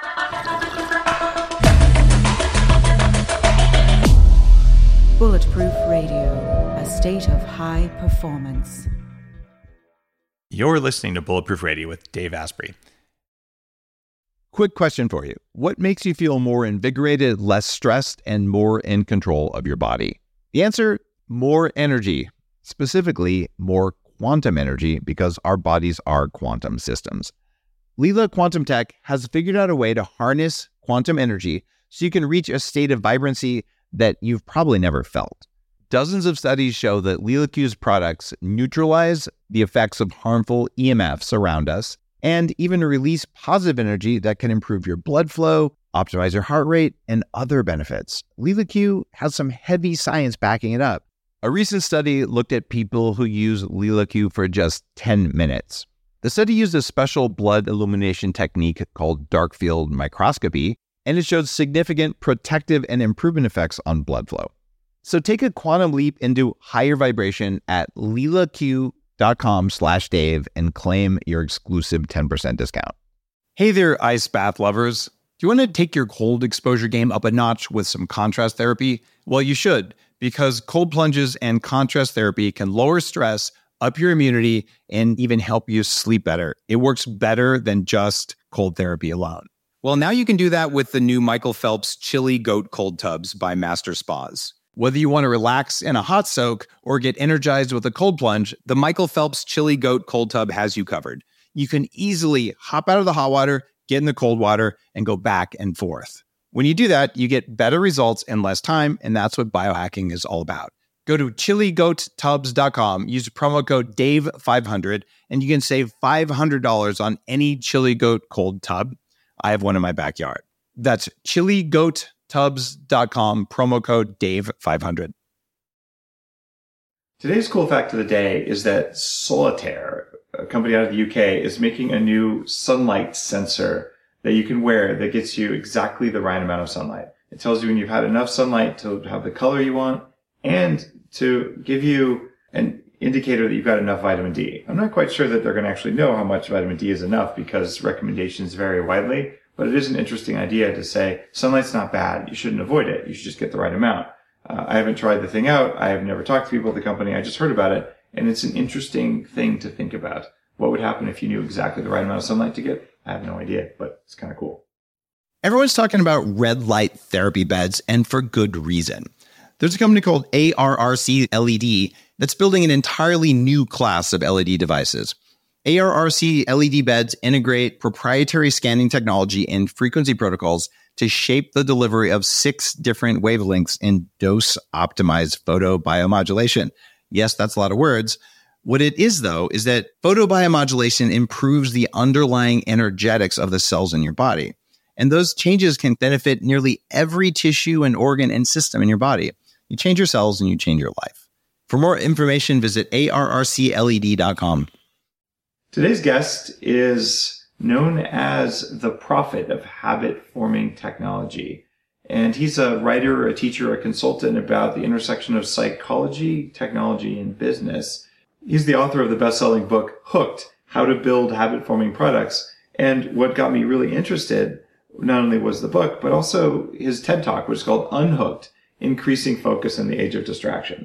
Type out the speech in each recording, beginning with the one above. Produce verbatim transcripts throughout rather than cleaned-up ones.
Bulletproof Radio, a state of high performance. You're listening to Bulletproof Radio with Dave Asprey. Quick question for you. What makes you feel more invigorated, less stressed, and more in control of your body? The answer, more energy. Specifically, more quantum energy, because our bodies are quantum systems. Lila Quantum Tech has figured out a way to harness quantum energy so you can reach a state of vibrancy that you've probably never felt. Dozens of studies show that LilaQ's products neutralize the effects of harmful E M Fs around us and even release positive energy that can improve your blood flow, optimize your heart rate, and other benefits. LilaQ has some heavy science backing it up. A recent study looked at people who use LilaQ for just ten minutes. The study used a special blood illumination technique called dark field microscopy, and it showed significant protective and improvement effects on blood flow. So take a quantum leap into higher vibration at lilaq.com slash Dave and claim your exclusive ten percent discount. Hey there, ice bath lovers. Do you want to take your cold exposure game up a notch with some contrast therapy? Well, you should, because cold plunges and contrast therapy can lower stress, up your immunity, and even help you sleep better. It works better than just cold therapy alone. Well, now you can do that with the new Michael Phelps Chili Goat Cold Tubs by Master Spas. Whether you want to relax in a hot soak or get energized with a cold plunge, the Michael Phelps Chili Goat Cold Tub has you covered. You can easily hop out of the hot water, get in the cold water, and go back and forth. When you do that, you get better results in less time, and that's what biohacking is all about. Go to chili goat tubs dot com, use promo code Dave five hundred, and you can save five hundred dollars on any Chili Goat Cold Tub. I have one in my backyard. That's chili goat tubs dot com, promo code Dave five hundred. Today's cool fact of the day is that Solitaire, a company out of the U K, is making a new sunlight sensor that you can wear that gets you exactly the right amount of sunlight. It tells you when you've had enough sunlight to have the color you want and to give you an indicator that you've got enough vitamin D. I'm not quite sure that they're going to actually know how much vitamin D is enough because recommendations vary widely, but it is an interesting idea to say sunlight's not bad. You shouldn't avoid it. You should just get the right amount. Uh, I haven't tried the thing out. I have never talked to people at the company. I just heard about it, and it's an interesting thing to think about. What would happen if you knew exactly the right amount of sunlight to get? I have no idea, but it's kind of cool. Everyone's talking about red light therapy beds, and for good reason. There's a company called A R R C L E D that's building an entirely new class of L E D devices. A R R C L E D beds integrate proprietary scanning technology and frequency protocols to shape the delivery of six different wavelengths in dose-optimized photobiomodulation. Yes, that's a lot of words. What it is, though, is that photobiomodulation improves the underlying energetics of the cells in your body. And those changes can benefit nearly every tissue and organ and system in your body. You change your cells and you change your life. For more information, visit A R R C L E D dot com. Today's guest is known as the prophet of habit-forming technology. And he's a writer, a teacher, a consultant about the intersection of psychology, technology, and business. He's the author of the best-selling book, Hooked, How to Build Habit-Forming Products. And what got me really interested not only was the book, but also his TED Talk, which is called Unhooked, Increasing Focus in the Age of Distraction.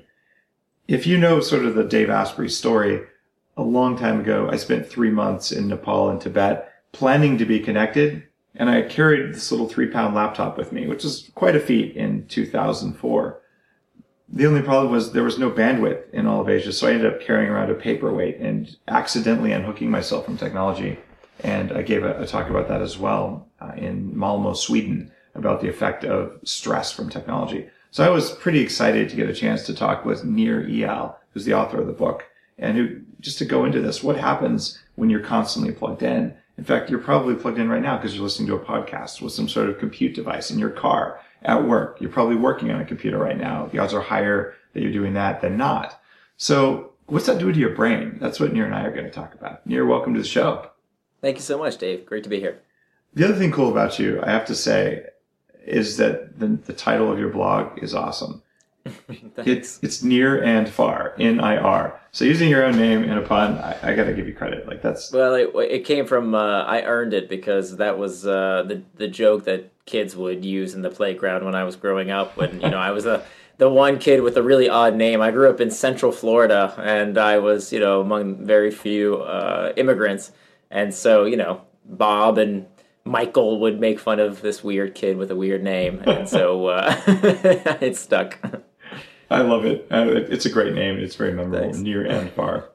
If you know sort of the Dave Asprey story, a long time ago, I spent three months in Nepal and Tibet planning to be connected, and I carried this little three-pound laptop with me, which is quite a feat in two thousand four. The only problem was there was no bandwidth in all of Asia, so I ended up carrying around a paperweight and accidentally unhooking myself from technology. And I gave a, a talk about that as well uh, in Malmö, Sweden, about the effect of stress from technology. So I was pretty excited to get a chance to talk with Nir Eyal, who's the author of the book, and who, just to go into this, what happens when you're constantly plugged in? In fact, you're probably plugged in right now because you're listening to a podcast with some sort of compute device in your car, at work. You're probably working on a computer right now. The odds are higher that you're doing that than not. So what's that do to your brain? That's what Nir and I are going to talk about. Nir, welcome to the show. Thank you so much, Dave. Great to be here. The other thing cool about you, I have to say, is that the, the title of your blog is awesome. it's it's near and far, N I R. So using your own name in a pun, I, I got to give you credit. Like that's well, it, it came from uh, I earned it because that was uh, the the joke that kids would use in the playground when I was growing up. When you know I was a the one kid with a really odd name. I grew up in Central Florida, and I was you know among very few uh, immigrants, and so you know Bob and Michael would make fun of this weird kid with a weird name, and so uh, it stuck. I love it. Uh, it's a great name. It's very memorable, Thanks. Near and far.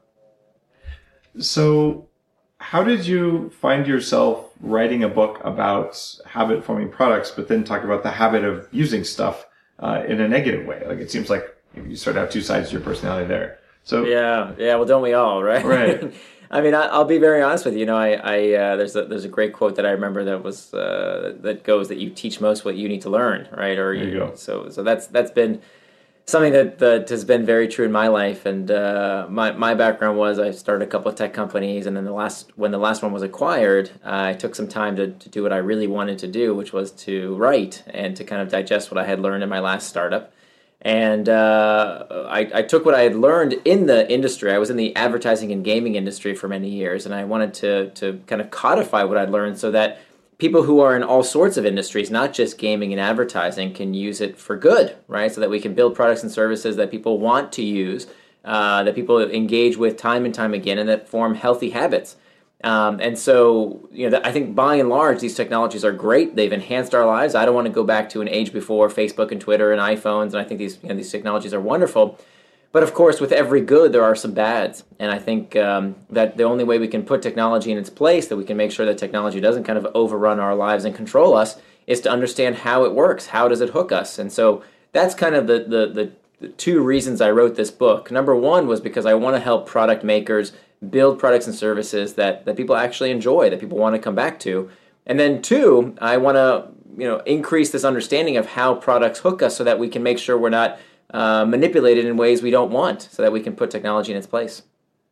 So, how did you find yourself writing a book about habit-forming products, but then talk about the habit of using stuff uh, in a negative way? Like, it seems like you sort of have two sides to your personality there. So Yeah, yeah. Well, don't we all, right? Right. I mean, I, I'll be very honest with you. You know, I, I uh, there's a there's a great quote that I remember that was uh, that goes that you teach most what you need to learn, right? Or There you go. So so that's that's been something that, that has been very true in my life. And uh, my my background was I started a couple of tech companies, and then the last when the last one was acquired, uh, I took some time to, to do what I really wanted to do, which was to write and to kind of digest what I had learned in my last startup. And uh, I, I took what I had learned in the industry. I was in the advertising and gaming industry for many years, and I wanted to to kind of codify what I'd learned so that people who are in all sorts of industries, not just gaming and advertising, can use it for good, right? So that we can build products and services that people want to use, uh, that people engage with time and time again, and that form healthy habits. Um, and so, you know, I think by and large, these technologies are great. They've enhanced our lives. I don't want to go back to an age before Facebook and Twitter and iPhones, and I think these, you know, these technologies are wonderful. But of course, with every good, there are some bads. And I think um, that the only way we can put technology in its place, that we can make sure that technology doesn't kind of overrun our lives and control us, is to understand how it works. How does it hook us? And so that's kind of the the, the, the two reasons I wrote this book. Number one was because I want to help product makers build products and services that, that people actually enjoy, that people want to come back to. And then two, I want to you know increase this understanding of how products hook us so that we can make sure we're not uh, manipulated in ways we don't want, so that we can put technology in its place.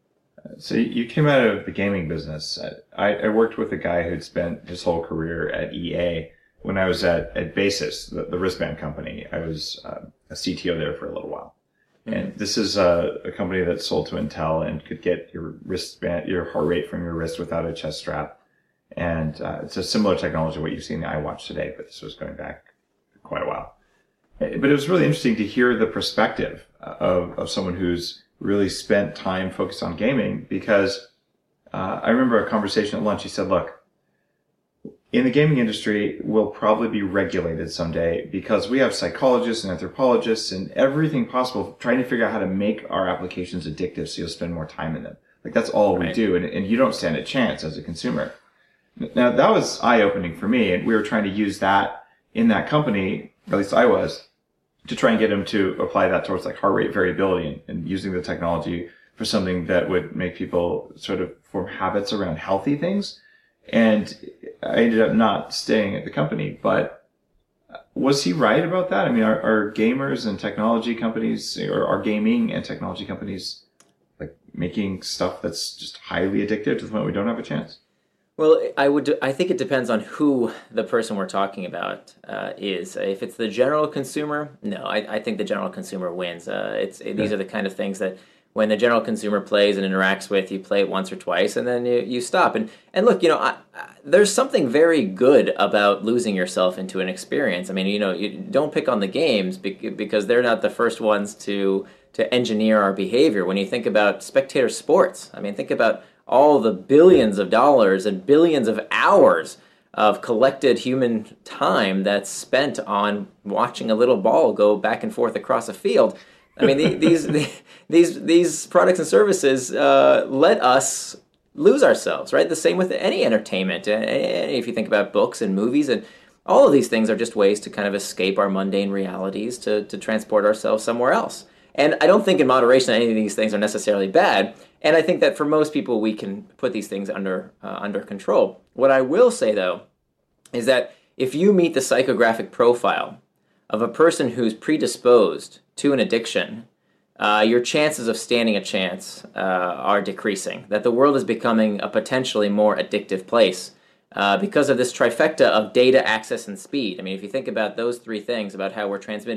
So you came out of the gaming business. I, I worked with a guy who'd spent his whole career at E A. When I was at, at Basis, the, the wristband company, I was uh, a C T O there for a little while. And this is a, a company that sold to Intel and could get your wristband, your heart rate from your wrist without a chest strap. And uh, it's a similar technology to what you see in the iWatch today, but this was going back quite a while. But it was really interesting to hear the perspective of, of someone who's really spent time focused on gaming, because uh, I remember a conversation at lunch. He said, look, in the gaming industry, we'll probably be regulated someday because we have psychologists and anthropologists and everything possible trying to figure out how to make our applications addictive so you'll spend more time in them. Like, that's all Right. we do, and, and you don't stand a chance as a consumer. Now, that was eye-opening for me, and we were trying to use that in that company, or at least I was, to try and get them to apply that towards like heart rate variability and, and using the technology for something that would make people sort of form habits around healthy things. And I ended up not staying at the company, but was he right about that? I mean, are, are gamers and technology companies, or are gaming and technology companies like making stuff that's just highly addictive to the point we don't have a chance? Well, I would. I think it depends on who the person we're talking about uh, is. If it's the general consumer, no, I, I think the general consumer wins. Uh, it's it, these are the kind of things that when the general consumer plays and interacts with, you play it once or twice, and then you, you stop. And and look, you know, I, I, there's something very good about losing yourself into an experience. I mean, you know, you don't pick on the games because they're not the first ones to to engineer our behavior. When you think about spectator sports, I mean, think about all the billions of dollars and billions of hours of collected human time that's spent on watching a little ball go back and forth across a field. I mean, the, these these these products and services uh, let us lose ourselves, right? The same with any entertainment. If you think about books and movies, and all of these things are just ways to kind of escape our mundane realities, to to transport ourselves somewhere else. And I don't think in moderation any of these things are necessarily bad. And I think that for most people, we can put these things under uh, under control. What I will say, though, is that if you meet the psychographic profile of a person who's predisposed to an addiction, uh, your chances of standing a chance uh, are decreasing. That the world is becoming a potentially more addictive place uh, because of this trifecta of data, access, and speed. I mean, if you think about those three things, about how we're transmitting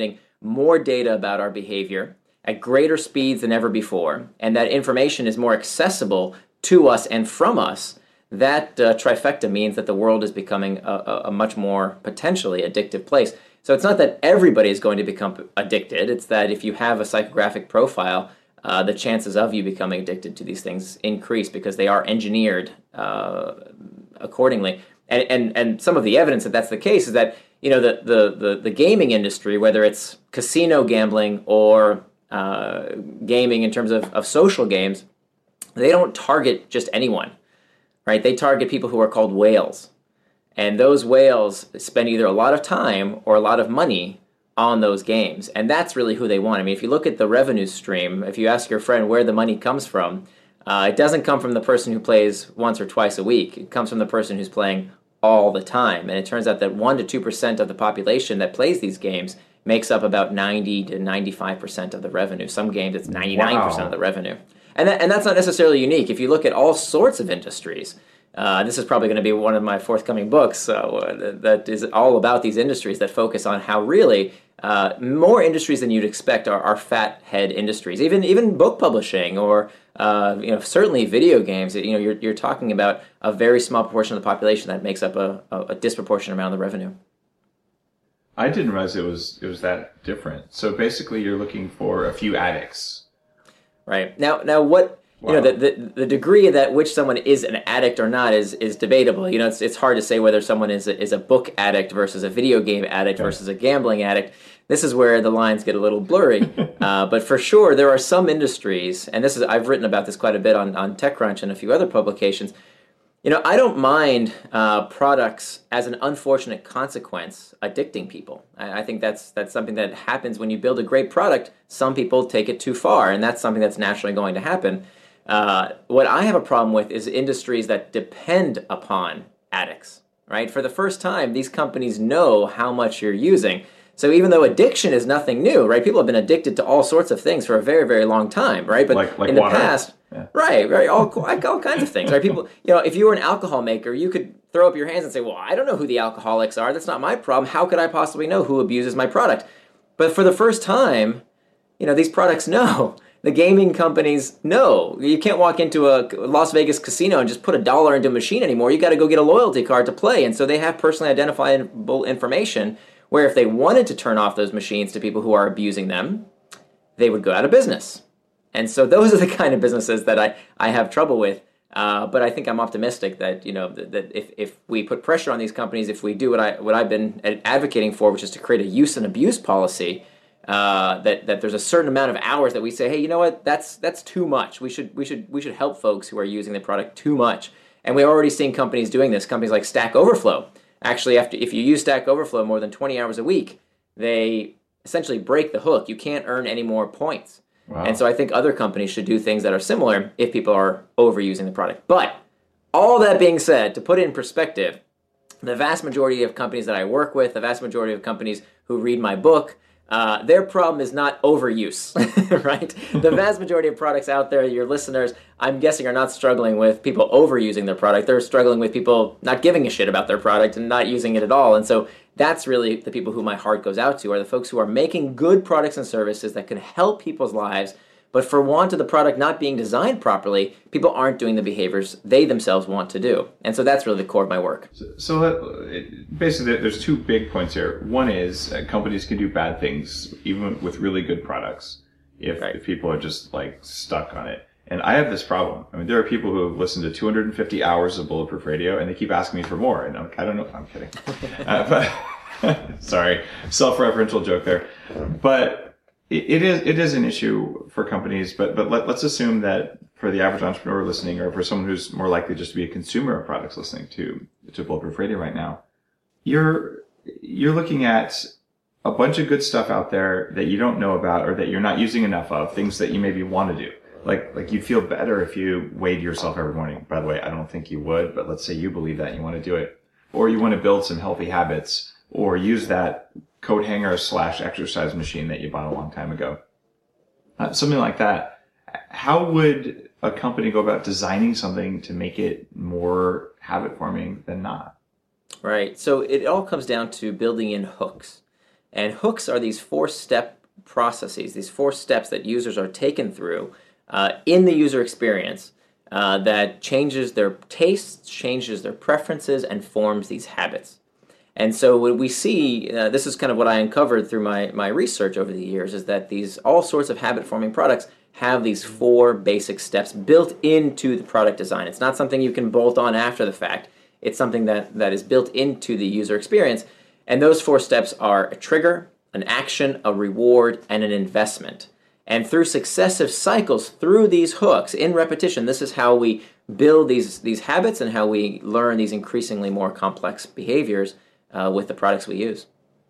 more data about our behavior at greater speeds than ever before, and that information is more accessible to us and from us, that uh, trifecta means that the world is becoming a, a much more potentially addictive place. So it's not that everybody is going to become addicted. It's that if you have a psychographic profile, uh, the chances of you becoming addicted to these things increase because they are engineered uh, accordingly. And, and and some of the evidence that that's the case is that, you know, the, the, the, the gaming industry, whether it's casino gambling or uh, gaming in terms of, of social games, they don't target just anyone, right? They target people who are called whales. And those whales spend either a lot of time or a lot of money on those games. And that's really who they want. I mean, if you look at the revenue stream, if you ask your friend where the money comes from, uh, it doesn't come from the person who plays once or twice a week. It comes from the person who's playing all the time. And it turns out that one to two percent of the population that plays these games makes up about ninety to ninety-five percent of the revenue. Some games, it's ninety-nine percent wow. of the revenue. And that, and that's not necessarily unique. If you look at all sorts of industries, Uh, this is probably going to be one of my forthcoming books so, uh, that is all about these industries that focus on how really uh, more industries than you'd expect are, are fat head industries. Even even book publishing or uh, you know certainly video games. You know you're you're talking about a very small proportion of the population that makes up a, a, a disproportionate amount of the revenue. I didn't realize it was it was that different. So basically, you're looking for a few addicts. Right now, now what? You know, the, the the degree that which someone is an addict or not is is debatable. You know, it's it's hard to say whether someone is a, is a book addict versus a video game addict okay. versus a gambling addict. This is where the lines get a little blurry. uh, but for sure, there are some industries, and this is I've written about this quite a bit on, on TechCrunch and a few other publications. You know, I don't mind uh, products as an unfortunate consequence addicting people. I, I think that's that's something that happens when you build a great product. Some people take it too far, and that's something that's naturally going to happen. Uh, what I have a problem with is industries that depend upon addicts, right? For the first time, these companies know how much you're using. So even though addiction is nothing new, right? People have been addicted to all sorts of things for a very, very long time, right? But like, like in the water. past, yeah. right, right, all, all kinds of things, right? People, you know, if you were an alcohol maker, you could throw up your hands and say, well, I don't know who the alcoholics are. That's not my problem. How could I possibly know who abuses my product? But for the first time, you know, these products know. The gaming companies know. You can't walk into a Las Vegas casino and just put a dollar into a machine anymore. You got to go get a loyalty card to play. And so they have personally identifiable information where if they wanted to turn off those machines to people who are abusing them, they would go out of business. And so those are the kind of businesses that I, I have trouble with. Uh, but I think I'm optimistic that, you know, that, that if, if we put pressure on these companies, if we do what I what I've been advocating for, which is to create a use and abuse policy, Uh, that that there's a certain amount of hours that we say, hey, you know what, that's that's too much. We should we should we should help folks who are using the product too much. And we're already seeing companies doing this. Companies like Stack Overflow. Actually, after if you use Stack Overflow more than twenty hours a week, they essentially break the hook. You can't earn any more points. Wow. And so I think other companies should do things that are similar if people are overusing the product. But all that being said, to put it in perspective, the vast majority of companies that I work with, the vast majority of companies who read my book, Uh, their problem is not overuse, right? The vast majority of products out there, your listeners, I'm guessing, are not struggling with people overusing their product. They're struggling with people not giving a shit about their product and not using it at all. And so that's really the people who my heart goes out to, are the folks who are making good products and services that can help people's lives. But for want of the product not being designed properly, people aren't doing the behaviors they themselves want to do. And so that's really the core of my work. So, so that, it, basically, there's two big points here. One is uh, companies can do bad things even with really good products if, right. if people are just like stuck on it. And I have this problem. I mean, there are people who have listened to two hundred fifty hours of Bulletproof Radio, and they keep asking me for more. And I'm, I don't know. I'm kidding. uh, but sorry, self-referential joke there. But It is it is an issue for companies, but but let, let's assume that for the average entrepreneur listening, or for someone who's more likely just to be a consumer of products listening to to Bulletproof Radio right now, you're you're looking at a bunch of good stuff out there that you don't know about or that you're not using enough of, things that you maybe want to do. Like like you'd feel better if you weighed yourself every morning. By the way, I don't think you would, but let's say you believe that and you want to do it, or you want to build some healthy habits, or use that coat hanger slash exercise machine that you bought a long time ago. Uh, something like that. How would a company go about designing something to make it more habit forming than not? Right. So it all comes down to building in hooks. And hooks are these four-step processes, these four steps that users are taken through uh, in the user experience uh, that changes their tastes, changes their preferences, and forms these habits. And so what we see, uh, this is kind of what I uncovered through my, my research over the years, is that these all sorts of habit-forming products have these four basic steps built into the product design. It's not something you can bolt on after the fact. It's something that, that is built into the user experience. And those four steps are a trigger, an action, a reward, and an investment. And through successive cycles, through these hooks, in repetition, this is how we build these, these habits and how we learn these increasingly more complex behaviors uh, with the products we use.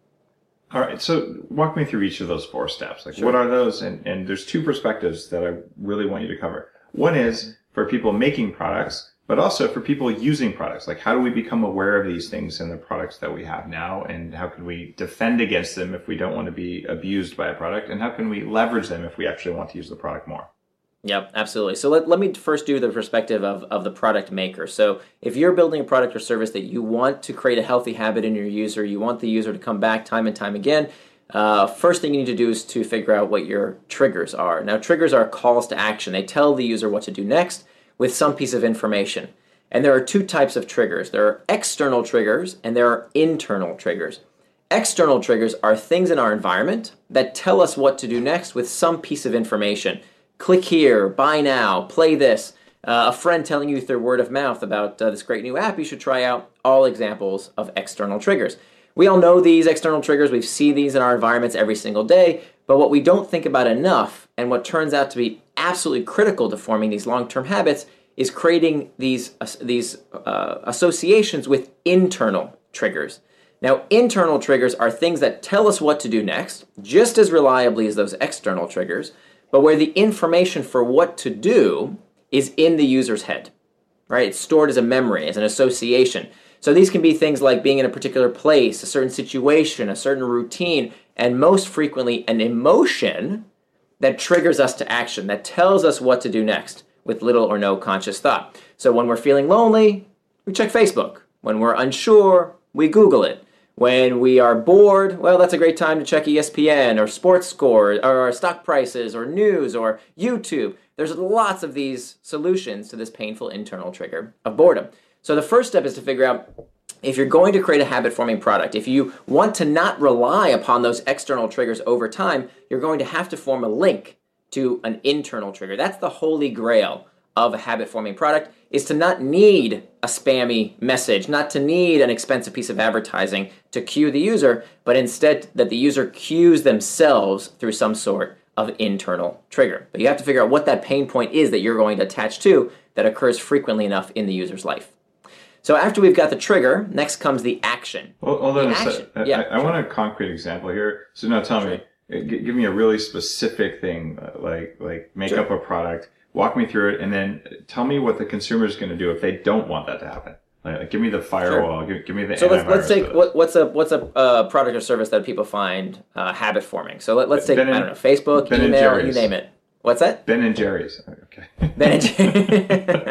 All right, so walk me through each of those four steps. Like, Sure. What are those? And, and there's two perspectives that I really want you to cover. One is for people making products, but also for people using products. Like, how do we become aware of these things in the products that we have now? And how can we defend against them if we don't want to be abused by a product? And how can we leverage them if we actually want to use the product more? Yep, absolutely. So let, let me first do the perspective of, of the product maker. So if you're building a product or service that you want to create a healthy habit in your user, you want the user to come back time and time again, uh, first thing you need to do is to figure out what your triggers are. Now, triggers are calls to action. They tell the user what to do next with some piece of information. And there are two types of triggers. There are external triggers and there are internal triggers. External triggers are things in our environment that tell us what to do next with some piece of information. Click here, buy now, play this. Uh, a friend telling you through word of mouth about uh, this great new app you should try out. All examples of external triggers. We all know these external triggers. We see these in our environments every single day. But what we don't think about enough, and what turns out to be absolutely critical to forming these long-term habits, is creating these, uh, these uh, associations with internal triggers. Now, internal triggers are things that tell us what to do next, just as reliably as those external triggers, but where the information for what to do is in the user's head, right? It's stored as a memory, as an association. So these can be things like being in a particular place, a certain situation, a certain routine, and most frequently an emotion that triggers us to action, that tells us what to do next with little or no conscious thought. So when we're feeling lonely, we check Facebook. When we're unsure, we Google it. When we are bored, well, that's a great time to check E S P N or sports score or stock prices or news or YouTube. There's lots of these solutions to this painful internal trigger of boredom. So the first step is to figure out if you're going to create a habit-forming product, if you want to not rely upon those external triggers over time, you're going to have to form a link to an internal trigger. That's the holy grail of a habit-forming product, is to not need a spammy message, not to need an expensive piece of advertising to cue the user, but instead that the user cues themselves through some sort of internal trigger. But you have to figure out what that pain point is that you're going to attach to that occurs frequently enough in the user's life. So after we've got the trigger, next comes the action. Well, hold on the a second. action. I, Yeah, I, I sure. want a concrete example here. So now tell Sure. me, g- give me a really specific thing, uh, like like make Sure. up a product, walk me through it, and then tell me what the consumer is going to do if they don't want that to happen. Like, like, give me the firewall, give, give me the So let's let's antivirus take for this. what, what's a what's a uh, product or service that people find uh, habit forming. So let, let's take Ben and- I don't know, Facebook, Ben and email, you Jerry's. name it. What's that? Ben and Jerry's. Okay. Ben and Jerry's.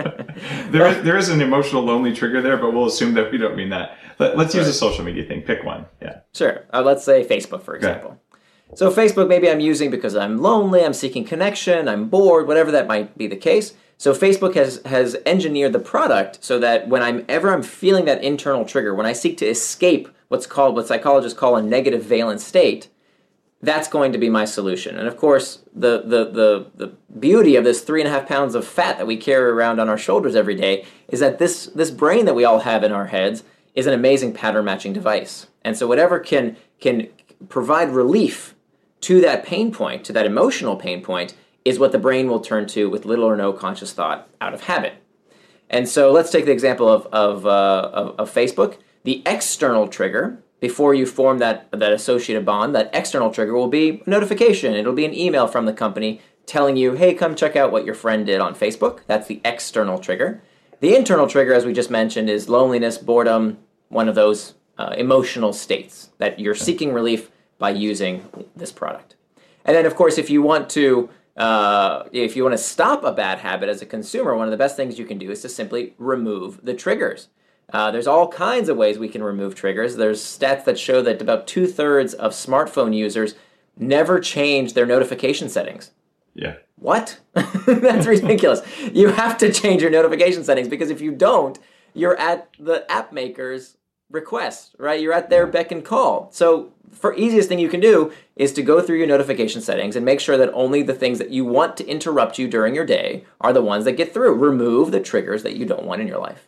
there is there is an emotional lonely trigger there, but we'll assume that we don't mean that. Let, let's use Right. a social media thing. Pick one. Yeah. Sure. Uh, let's say Facebook, for example. So Facebook, maybe I'm using because I'm lonely, I'm seeking connection, I'm bored, whatever that might be the case. So Facebook has has engineered the product so that when I'm ever I'm feeling that internal trigger, when I seek to escape what's called what psychologists call a negative valence state, that's going to be my solution. And of course, the the the the beauty of this three and a half pounds of fat that we carry around on our shoulders every day is that this this brain that we all have in our heads is an amazing pattern matching device. And so whatever can can provide relief to that pain point, to that emotional pain point, is what the brain will turn to with little or no conscious thought out of habit. And so let's take the example of of, uh, of, of Facebook. The external trigger, before you form that, that associated bond, that external trigger will be a notification. It'll be an email from the company telling you, hey, come check out what your friend did on Facebook. That's the external trigger. The internal trigger, as we just mentioned, is loneliness, boredom, one of those uh, emotional states that you're seeking relief by using this product. And then, of course, if you want to uh, if you want to stop a bad habit as a consumer, one of the best things you can do is to simply remove the triggers. Uh, there's all kinds of ways we can remove triggers. There's stats that show that about two-thirds of smartphone users never change their notification settings. Yeah. What? That's ridiculous. You have to change your notification settings, because if you don't, you're at the app maker's request, right? You're at their beck and call. So for easiest thing you can do is to go through your notification settings and make sure that only the things that you want to interrupt you during your day are the ones that get through. Remove the triggers that you don't want in your life.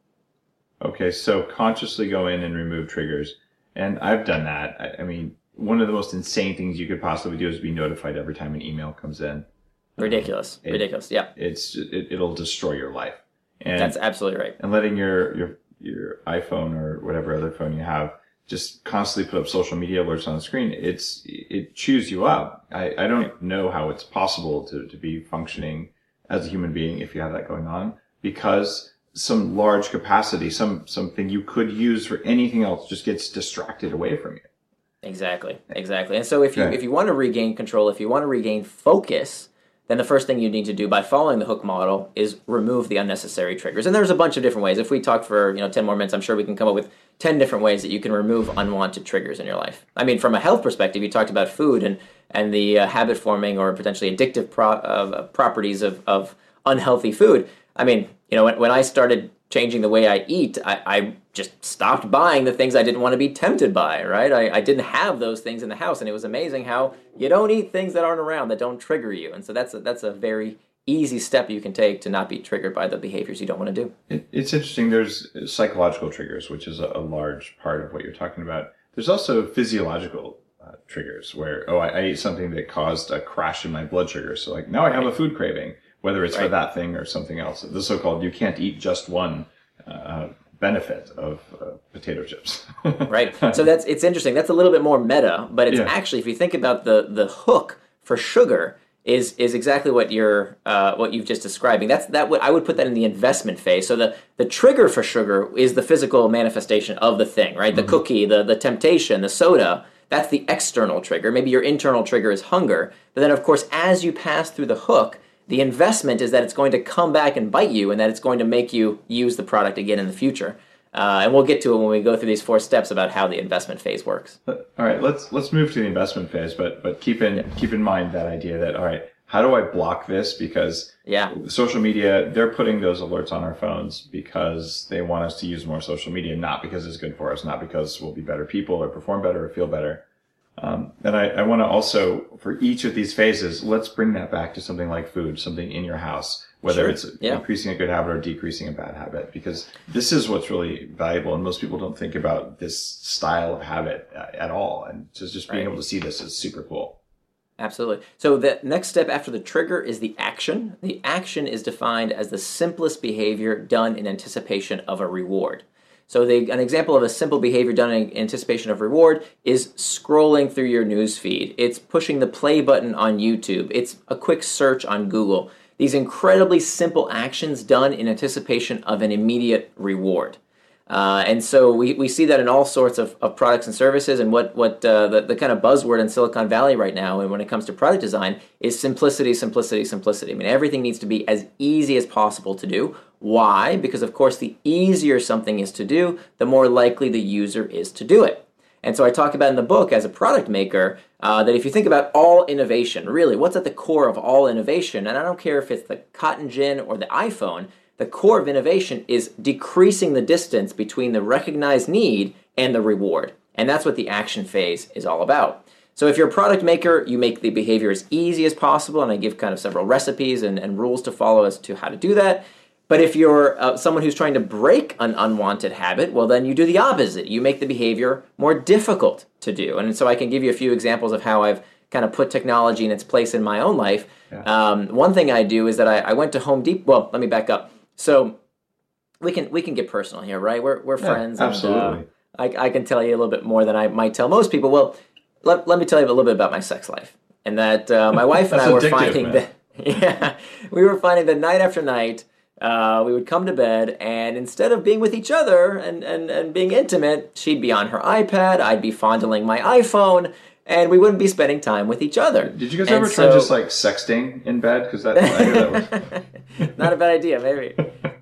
Okay, so consciously go in and remove triggers. And I've done that. I, I mean, one of the most insane things you could possibly do is be notified every time an email comes in. Ridiculous. It, Ridiculous. Yeah. It's it, it'll destroy your life. And, That's absolutely right. And letting your, your your iPhone or whatever other phone you have just constantly put up social media alerts on the screen, it's it chews you up. I, I don't know how it's possible to, to be functioning as a human being if you have that going on, because some large capacity, some something you could use for anything else just gets distracted away from you. Exactly, exactly. And so if you Okay. if you want to regain control, if you want to regain focus, then the first thing you need to do by following the hook model is remove the unnecessary triggers. And there's a bunch of different ways. If we talk for, you know, ten more minutes, I'm sure we can come up with ten different ways that you can remove unwanted triggers in your life. I mean, from a health perspective, you talked about food and and the uh, habit forming or potentially addictive pro- uh, properties of, of unhealthy food. I mean, you know, when, when I started changing the way I eat, I, I just stopped buying the things I didn't want to be tempted by, right? I, I didn't have those things in the house, and it was amazing how you don't eat things that aren't around, that don't trigger you. And so that's a, that's a very easy step you can take to not be triggered by the behaviors you don't want to do. It, it's interesting. There's psychological triggers, which is a, a large part of what you're talking about. There's also physiological uh, triggers where, oh, I, I ate something that caused a crash in my blood sugar. So like now I have a food craving, whether it's Right. for that thing or something else. The so-called you can't eat just one uh, benefit of uh, potato chips. Right. So that's it's interesting. That's a little bit more meta, but it's Yeah. actually, if you think about the the hook for sugar, is is exactly what you're uh, what you've just describing. That's that would I would put that in the investment phase. So the the trigger for sugar is the physical manifestation of the thing, right? The cookie, the the temptation, the soda. That's the external trigger. Maybe your internal trigger is hunger. But then, of course, as you pass through the hook, the investment is that it's going to come back and bite you, and that it's going to make you use the product again in the future. Uh, and we'll get to it when we go through these four steps about how the investment phase works. All right, let's let's move to the investment phase, but but keep in keep in mind that idea that all right, how do I block this? Because Yeah. social media, they're putting those alerts on our phones because they want us to use more social media, not because it's good for us, not because we'll be better people or perform better or feel better. Um, and I, I want to also, for each of these phases, let's bring that back to something like food, something in your house, whether Sure. it's Yeah. increasing a good habit or decreasing a bad habit, because this is what's really valuable. And most people don't think about this style of habit uh, at all. And just, just being Right. able to see this is super cool. Absolutely. So the next step after the trigger is the action. The action is defined as the simplest behavior done in anticipation of a reward. So the, an example of a simple behavior done in anticipation of reward is scrolling through your news feed. It's pushing the play button on YouTube. It's a quick search on Google. These incredibly simple actions done in anticipation of an immediate reward. Uh, and so we, we see that in all sorts of, of products and services, and what, what uh, the, the kind of buzzword in Silicon Valley right now, and when it comes to product design, is simplicity, simplicity, simplicity. I mean, everything needs to be as easy as possible to do. Why? Because, of course, the easier something is to do, the more likely the user is to do it. And so I talk about in the book as a product maker uh, that if you think about all innovation, really, what's at the core of all innovation, and I don't care if it's the cotton gin or the iPhone, the core of innovation is decreasing the distance between the recognized need and the reward. And that's what the action phase is all about. So if you're a product maker, you make the behavior as easy as possible, and I give kind of several recipes and, and rules to follow as to how to do that. But if you're uh, someone who's trying to break an unwanted habit, well, then you do the opposite. You make the behavior more difficult to do. And so I can give you a few examples of how I've kind of put technology in its place in my own life. Yeah. Um, one thing I do is that I, I went to Home Depot. Well, let me back up. So we can we can get personal here, right? We're we're Yeah, friends. absolutely. And, uh, I, I can tell you a little bit more than I might tell most people. Well, let, let me tell you a little bit about my sex life. And that uh, my wife and I were That's addictive, finding man. that, yeah, we were finding that night after night, uh, we would come to bed, and instead of being with each other and, and, and being intimate, she'd be on her iPad, I'd be fondling my iPhone, and we wouldn't be spending time with each other. Did you guys And ever so- try just like sexting in bed? Because that, I hear that was... Not a bad idea, maybe.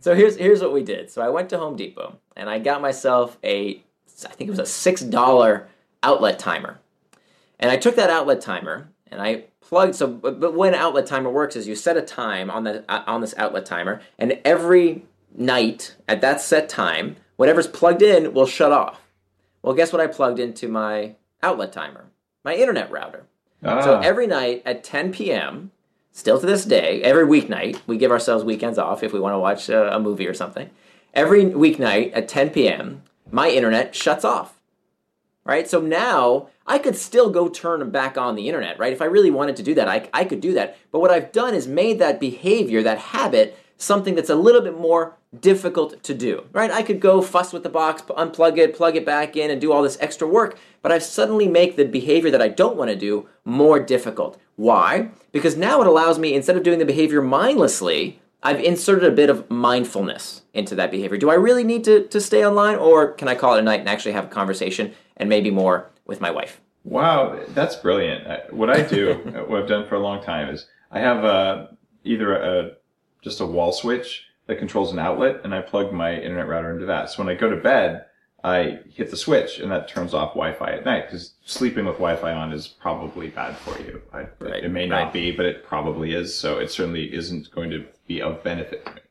So here's here's what we did. So I went to Home Depot and I got myself a, I think it was a six dollar outlet timer. And I took that outlet timer and I plugged, so, but, but when outlet timer works is you set a time on the uh, on this outlet timer, and every night at that set time, whatever's plugged in will shut off. Well, guess what I plugged into my outlet timer? My internet router. Ah. So every night at ten p.m., still to this day, every weeknight, we give ourselves weekends off if we want to watch a, a movie or something. Every weeknight at ten p.m., my internet shuts off, right? So now I could still go turn back on the internet, right? If I really wanted to do that, I, I could do that. But what I've done is made that behavior, that habit, something that's a little bit more difficult to do, right? I could go fuss with the box, unplug it, plug it back in, and do all this extra work, but I've suddenly make the behavior that I don't want to do more difficult. Why? Because now it allows me, instead of doing the behavior mindlessly, I've inserted a bit of mindfulness into that behavior. Do I really need to, to stay online, or can I call it a night and actually have a conversation and maybe more with my wife? Wow, that's brilliant. What I do, what I've done for a long time is I have a, either a just a wall switch that controls an outlet, and I plug my internet router into that. So when I go to bed, I hit the switch, and that turns off Wi-Fi at night, because sleeping with Wi-Fi on is probably bad for you. I, right, it may not right. be, but it probably is, so it certainly isn't going to be of benefit to me.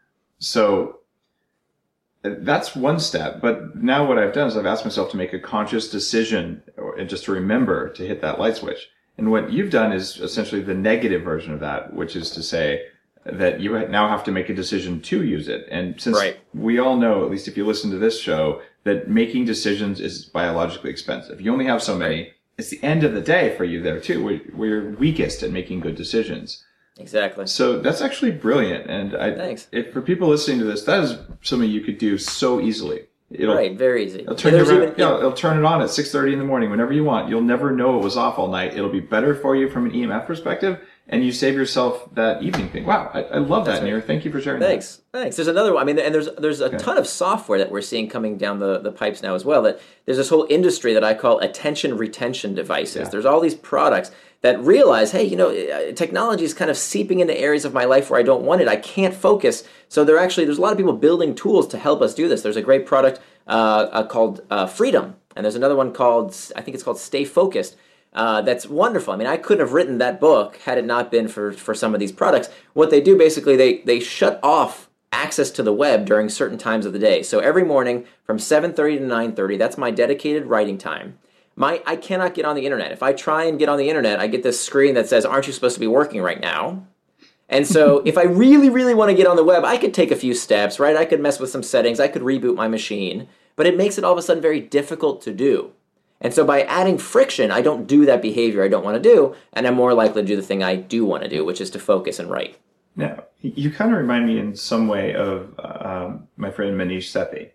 So that's one step, but now what I've done is I've asked myself to make a conscious decision, or, and just to remember to hit that light switch. And what you've done is essentially the negative version of that, which is to say that you now have to make a decision to use it. And since right. we all know, at least if you listen to this show, that making decisions is biologically expensive. You only have so many. It's the end of the day for you there too. We're, we're weakest at making good decisions. Exactly. So that's actually brilliant. And I, Thanks. If, for people listening to this, that is something you could do so easily. It'll, right, very easy. It'll turn, it around, yeah, it'll turn it on at six thirty in the morning whenever you want. You'll never know it was off all night. It'll be better for you from an E M F perspective, and you save yourself that evening thing. Wow, I, I love that, Nir. Thank you for sharing Thanks. that. Thanks. There's another one. I mean, and there's there's a okay. ton of software that we're seeing coming down the, the pipes now as well. That there's this whole industry that I call attention retention devices. Yeah. There's all these products that realize, hey, you know, technology is kind of seeping into areas of my life where I don't want it. I can't focus. So they're actually, there's a lot of people building tools to help us do this. There's a great product uh, uh, called uh, Freedom, and there's another one called, I think it's called Stay Focused. Uh, that's wonderful. I mean, I couldn't have written that book had it not been for, for some of these products. What they do, basically, they, they shut off access to the web during certain times of the day. So every morning from seven thirty to nine thirty, that's my dedicated writing time. My, I cannot get on the internet. If I try and get on the internet, I get this screen that says, aren't you supposed to be working right now? And so if I really, really want to get on the web, I could take a few steps, right? I could mess with some settings. I could reboot my machine. But it makes it all of a sudden very difficult to do. And so by adding friction, I don't do that behavior I don't want to do, and I'm more likely to do the thing I do want to do, which is to focus and write. Now, you kind of remind me in some way of um, my friend Manish Sethi.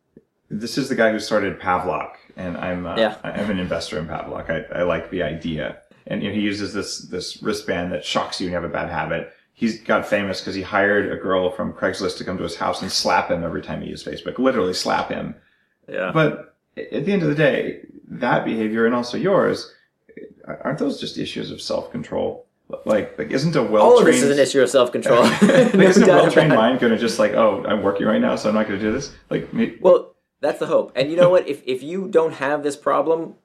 This is the guy who started Pavlok, and I'm uh, yeah. I'm an investor in Pavlok. I, I like the idea, and you know, he uses this this wristband that shocks you when you have a bad habit. He's got famous because he hired a girl from Craigslist to come to his house and slap him every time he used Facebook, literally slap him. Yeah. But at the end of the day, that behavior and also yours, aren't those just issues of self-control? Like, like isn't a well-trained... All of this is an issue of self-control. like, isn't a well-trained mind going to just like, oh, I'm working right now, so I'm not going to do this? Like, me- Well... That's the hope. And you know what? If if you don't have this problem,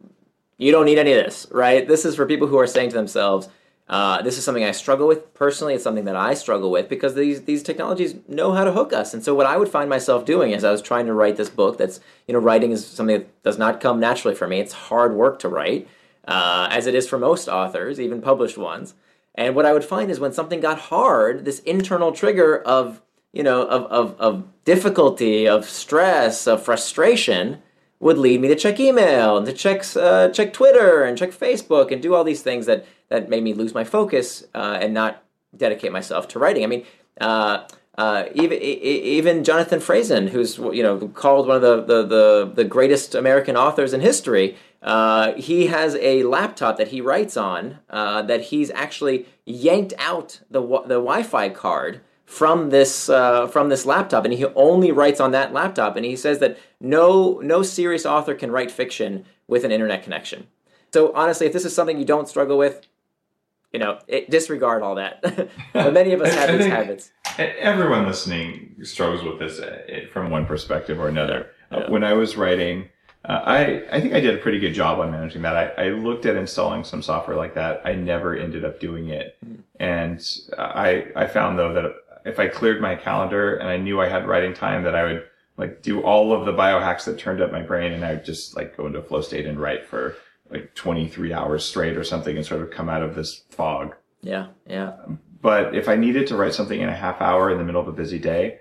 you don't need any of this, right? This is for people who are saying to themselves, uh, this is something I struggle with. Personally, it's something that I struggle with because these these technologies know how to hook us. And so what I would find myself doing as I was trying to write this book, that's, you know, writing is something that does not come naturally for me. It's hard work to write, uh, as it is for most authors, even published ones. And what I would find is when something got hard, this internal trigger of you know, of, of, of difficulty, of stress, of frustration would lead me to check email and to check uh, check Twitter and check Facebook and do all these things that, that made me lose my focus uh, and not dedicate myself to writing. I mean, uh, uh, even even Jonathan Franzen, who's you know called one of the the, the, the greatest American authors in history, uh, he has a laptop that he writes on uh, that he's actually yanked out the the Wi-Fi card from this uh, from this laptop, and he only writes on that laptop. And he says that no no serious author can write fiction with an internet connection. So honestly, if this is something you don't struggle with, you know, it, disregard all that. But many of us have I these think, habits. everyone listening struggles with this uh, from one perspective or another. Yeah. Uh, when I was writing, uh, I, I think I did a pretty good job on managing that. I, I looked at installing some software like that. I never ended up doing it. Mm-hmm. And I, I found though that if I cleared my calendar and I knew I had writing time, that I would like do all of the biohacks that turned up my brain, and I would just like go into a flow state and write for like twenty-three hours straight or something and sort of come out of this fog. Yeah. Yeah. But if I needed to write something in a half hour in the middle of a busy day,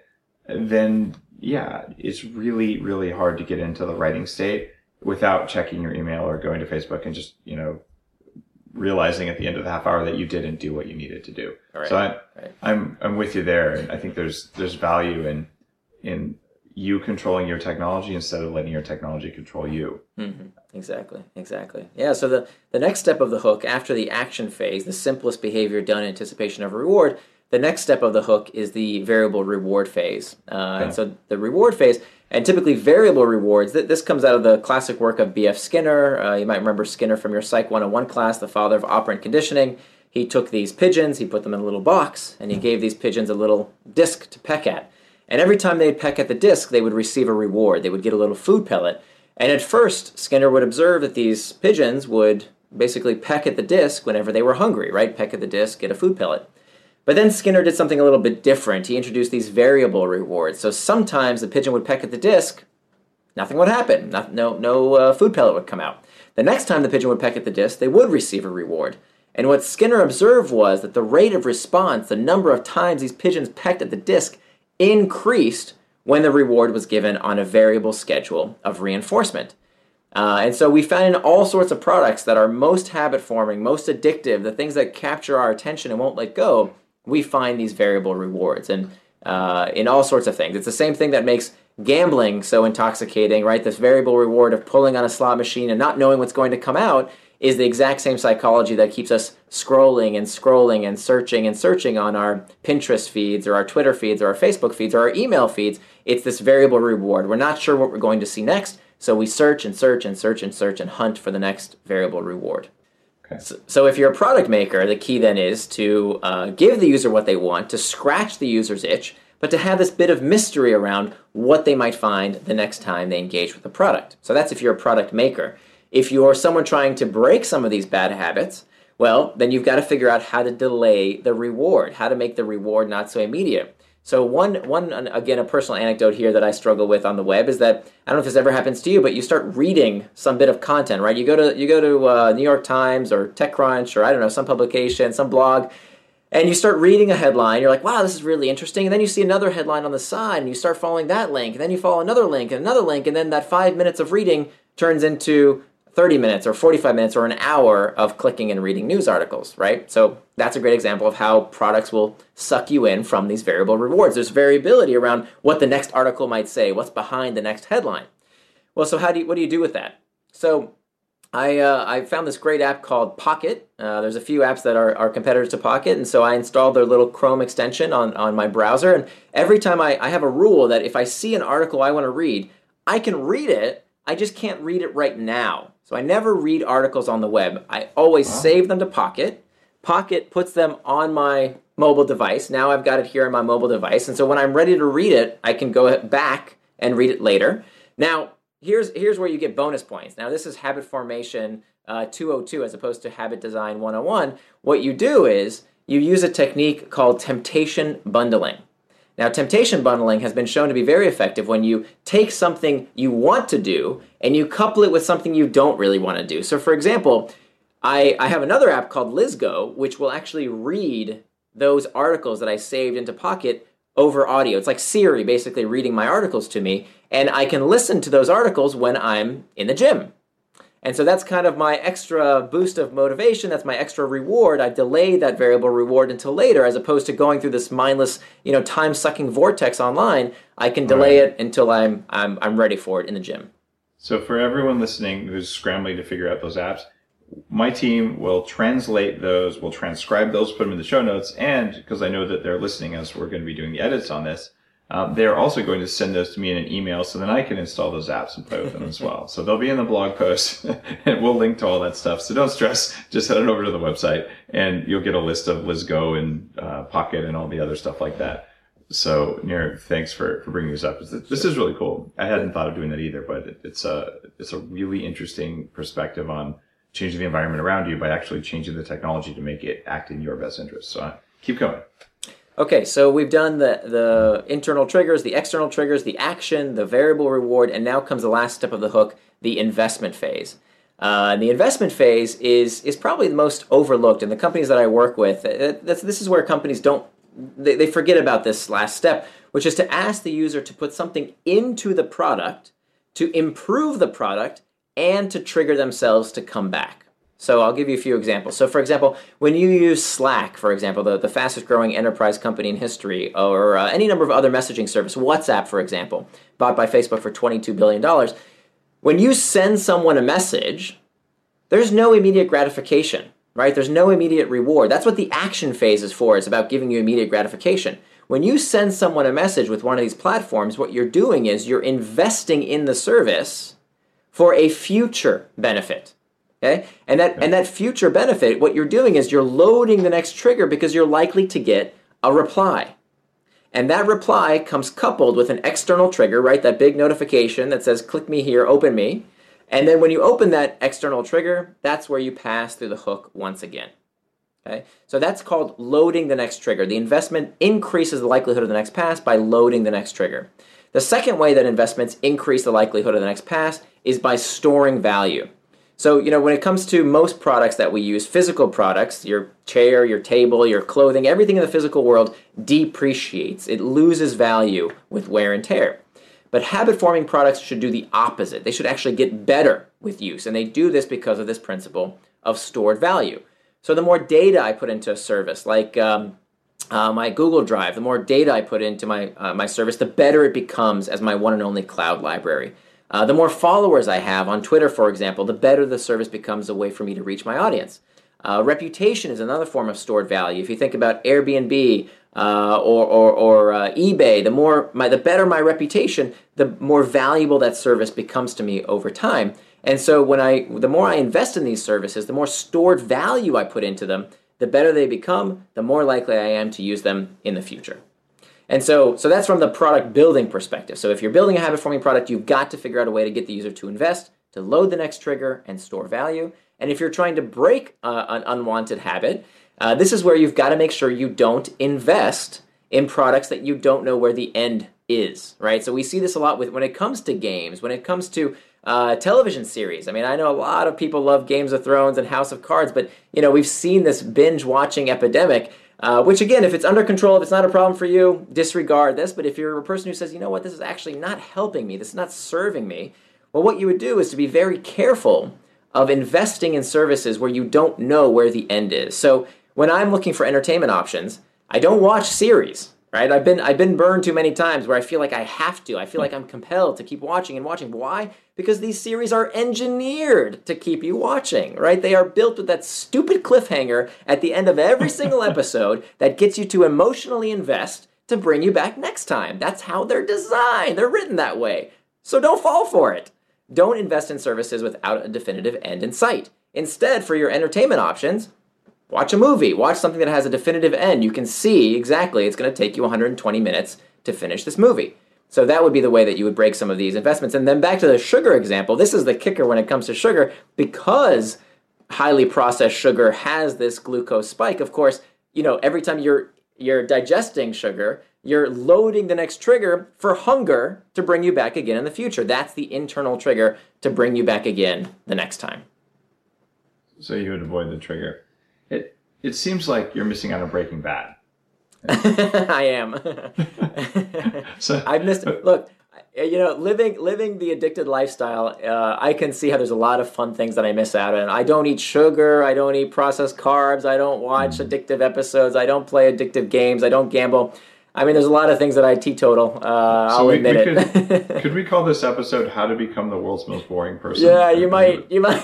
then yeah, it's really, really hard to get into the writing state without checking your email or going to Facebook and just, you know, realizing at the end of the half hour that you didn't do what you needed to do. Right. So I, right. I'm, I'm with you there. And I think there's, there's value in, in you controlling your technology instead of letting your technology control you. Mm-hmm. Exactly. Exactly. Yeah. So the, the next step of the hook after the action phase, the simplest behavior done in anticipation of a reward, the next step of the hook is the variable reward phase. Uh, okay. And so the reward phase, and typically variable rewards, th- this comes out of the classic work of B F Skinner. Uh, you might remember Skinner from your Psych one oh one class, the father of operant conditioning. He took these pigeons, he put them in a little box, and he gave these pigeons a little disc to peck at. And every time they'd peck at the disc, they would receive a reward. They would get a little food pellet. And at first, Skinner would observe that these pigeons would basically peck at the disc whenever they were hungry, right? Peck at the disc, get a food pellet. But then Skinner did something a little bit different. He introduced these variable rewards. So sometimes the pigeon would peck at the disc, nothing would happen. No, no, no uh, food pellet would come out. The next time the pigeon would peck at the disc, they would receive a reward. And what Skinner observed was that the rate of response, the number of times these pigeons pecked at the disc, increased when the reward was given on a variable schedule of reinforcement. Uh, and so we found in all sorts of products that are most habit-forming, most addictive, the things that capture our attention and won't let go, we find these variable rewards. And uh, in all sorts of things. It's the same thing that makes gambling so intoxicating, right? This variable reward of pulling on a slot machine and not knowing what's going to come out is the exact same psychology that keeps us scrolling and scrolling and searching and searching on our Pinterest feeds or our Twitter feeds or our Facebook feeds or our email feeds. It's this variable reward. We're not sure what we're going to see next, so we search and search and search and search and hunt for the next variable reward. Okay. So, so if you're a product maker, the key then is to uh, give the user what they want, to scratch the user's itch, but to have this bit of mystery around what they might find the next time they engage with the product. So that's if you're a product maker. If you're someone trying to break some of these bad habits, well, then you've got to figure out how to delay the reward, how to make the reward not so immediate. So one, one again, a personal anecdote here that I struggle with on the web is that, I don't know if this ever happens to you, but you start reading some bit of content, right? You go to you go to uh, New York Times or TechCrunch or I don't know, some publication, some blog, and you start reading a headline. You're like, wow, this is really interesting. And then you see another headline on the side, and you start following that link. And then you follow another link and another link, and then that five minutes of reading turns into thirty minutes or forty-five minutes or an hour of clicking and reading news articles, right? So that's a great example of how products will suck you in from these variable rewards. There's variability around what the next article might say, what's behind the next headline. Well, so how do you, what do you do with that? So I uh, I found this great app called Pocket. Uh, there's a few apps that are, are competitors to Pocket, and so I installed their little Chrome extension on, on my browser, and every time I, I have a rule that if I see an article I want to read, I can read it, I just can't read it right now. So I never read articles on the web. I always wow. save them to Pocket. Pocket puts them on my mobile device. Now I've got it here on my mobile device, and so when I'm ready to read it, I can go back and read it later. Now, Here's here's where you get bonus points. Now, this is Habit Formation uh, two oh two as opposed to Habit Design one oh one. What you do is you use a technique called temptation bundling. Now, temptation bundling has been shown to be very effective when you take something you want to do and you couple it with something you don't really want to do. So, for example, I, I have another app called Lizgo, which will actually read those articles that I saved into Pocket over audio. It's like Siri basically reading my articles to me, and I can listen to those articles when I'm in the gym. And so that's kind of my extra boost of motivation. That's my extra reward. I delay that variable reward until later, as opposed to going through this mindless, you know, time-sucking vortex online. I can delay right. it until I'm I'm I'm ready for it in the gym. So for everyone listening who's scrambling to figure out those apps, my team will translate those, will transcribe those, put them in the show notes, and because I know that they're listening as we're going to be doing the edits on this, um, they're also going to send those to me in an email so then I can install those apps and play with them as well. So they'll be in the blog post, and we'll link to all that stuff. So don't stress, just head on over to the website, and you'll get a list of Lizgo and uh, Pocket and all the other stuff like that. So, Nir, thanks for, for bringing this up. This is really cool. I hadn't thought of doing that either, but it, it's a it's a really interesting perspective on changing the environment around you by actually changing the technology to make it act in your best interest. So, uh, keep going. Okay, so we've done the, the internal triggers, the external triggers, the action, the variable reward, and now comes the last step of the hook, the investment phase. Uh, and the investment phase is is probably the most overlooked. In the companies that I work with, that's, this is where companies don't They, they forget about this last step, which is to ask the user to put something into the product to improve the product and to trigger themselves to come back. So I'll give you a few examples. So for example, when you use Slack, for example, the, the fastest growing enterprise company in history, or uh, any number of other messaging service, WhatsApp, for example, bought by Facebook for twenty-two billion dollars, when you send someone a message, there's no immediate gratification. Right? There's no immediate reward. That's what the action phase is for. It's about giving you immediate gratification. When you send someone a message with one of these platforms, what you're doing is you're investing in the service for a future benefit. Okay? And that and that future benefit, what you're doing is you're loading the next trigger because you're likely to get a reply. And that reply comes coupled with an external trigger, right? That big notification that says, click me here, open me. And then when you open that external trigger, that's where you pass through the hook once again. Okay? So that's called loading the next trigger. The investment increases the likelihood of the next pass by loading the next trigger. The second way that investments increase the likelihood of the next pass is by storing value. So, you know, when it comes to most products that we use, physical products, your chair, your table, your clothing, everything in the physical world depreciates. It loses value with wear and tear. But habit-forming products should do the opposite. They should actually get better with use, and they do this because of this principle of stored value. So the more data I put into a service, like um, uh, my Google Drive, the more data I put into my uh, my service, the better it becomes as my one and only cloud library. Uh, the more followers I have on Twitter, for example, the better the service becomes a way for me to reach my audience. Uh, reputation is another form of stored value. If you think about Airbnb, Uh, or or, or uh, eBay, the more my the better my reputation, the more valuable that service becomes to me over time. And so when I the more I invest in these services, the more stored value I put into them, the better they become, the more likely I am to use them in the future. And so so that's from the product building perspective. So if you're building a habit forming product, you've got to figure out a way to get the user to invest, to load the next trigger and store value. And if you're trying to break uh, an unwanted habit, Uh, this is where you've got to make sure you don't invest in products that you don't know where the end is, right? So we see this a lot with when it comes to games, when it comes to uh, television series. I mean, I know a lot of people love Games of Thrones and House of Cards, but you know we've seen this binge-watching epidemic, uh, which again, if it's under control, if it's not a problem for you, disregard this. But if you're a person who says, you know what, this is actually not helping me, this is not serving me, well, what you would do is to be very careful of investing in services where you don't know where the end is. So when I'm looking for entertainment options, I don't watch series, right? I've been I've been burned too many times where I feel like I have to. I feel like I'm compelled to keep watching and watching. Why? Because these series are engineered to keep you watching, right? They are built with that stupid cliffhanger at the end of every single episode that gets you to emotionally invest to bring you back next time. That's how they're designed. They're written that way. So don't fall for it. Don't invest in services without a definitive end in sight. Instead, for your entertainment options, watch a movie. Watch something that has a definitive end. You can see exactly it's going to take you one hundred twenty minutes to finish this movie. So that would be the way that you would break some of these investments. And then back to the sugar example. This is the kicker when it comes to sugar. Because highly processed sugar has this glucose spike, of course, you know, every time you're you're digesting sugar, you're loading the next trigger for hunger to bring you back again in the future. That's the internal trigger to bring you back again the next time. So you would avoid the trigger. It it seems like you're missing out on Breaking Bad. I am. so, I've missed. Look, you know, living living the addicted lifestyle. Uh, I can see how there's a lot of fun things that I miss out on. I don't eat sugar. I don't eat processed carbs. I don't watch mm-hmm. addictive episodes. I don't play addictive games. I don't gamble. I mean, there's a lot of things that I teetotal. Uh, so I'll we, admit we it. Could, could we call this episode "How to Become the World's Most Boring Person"? Yeah, you might. You might.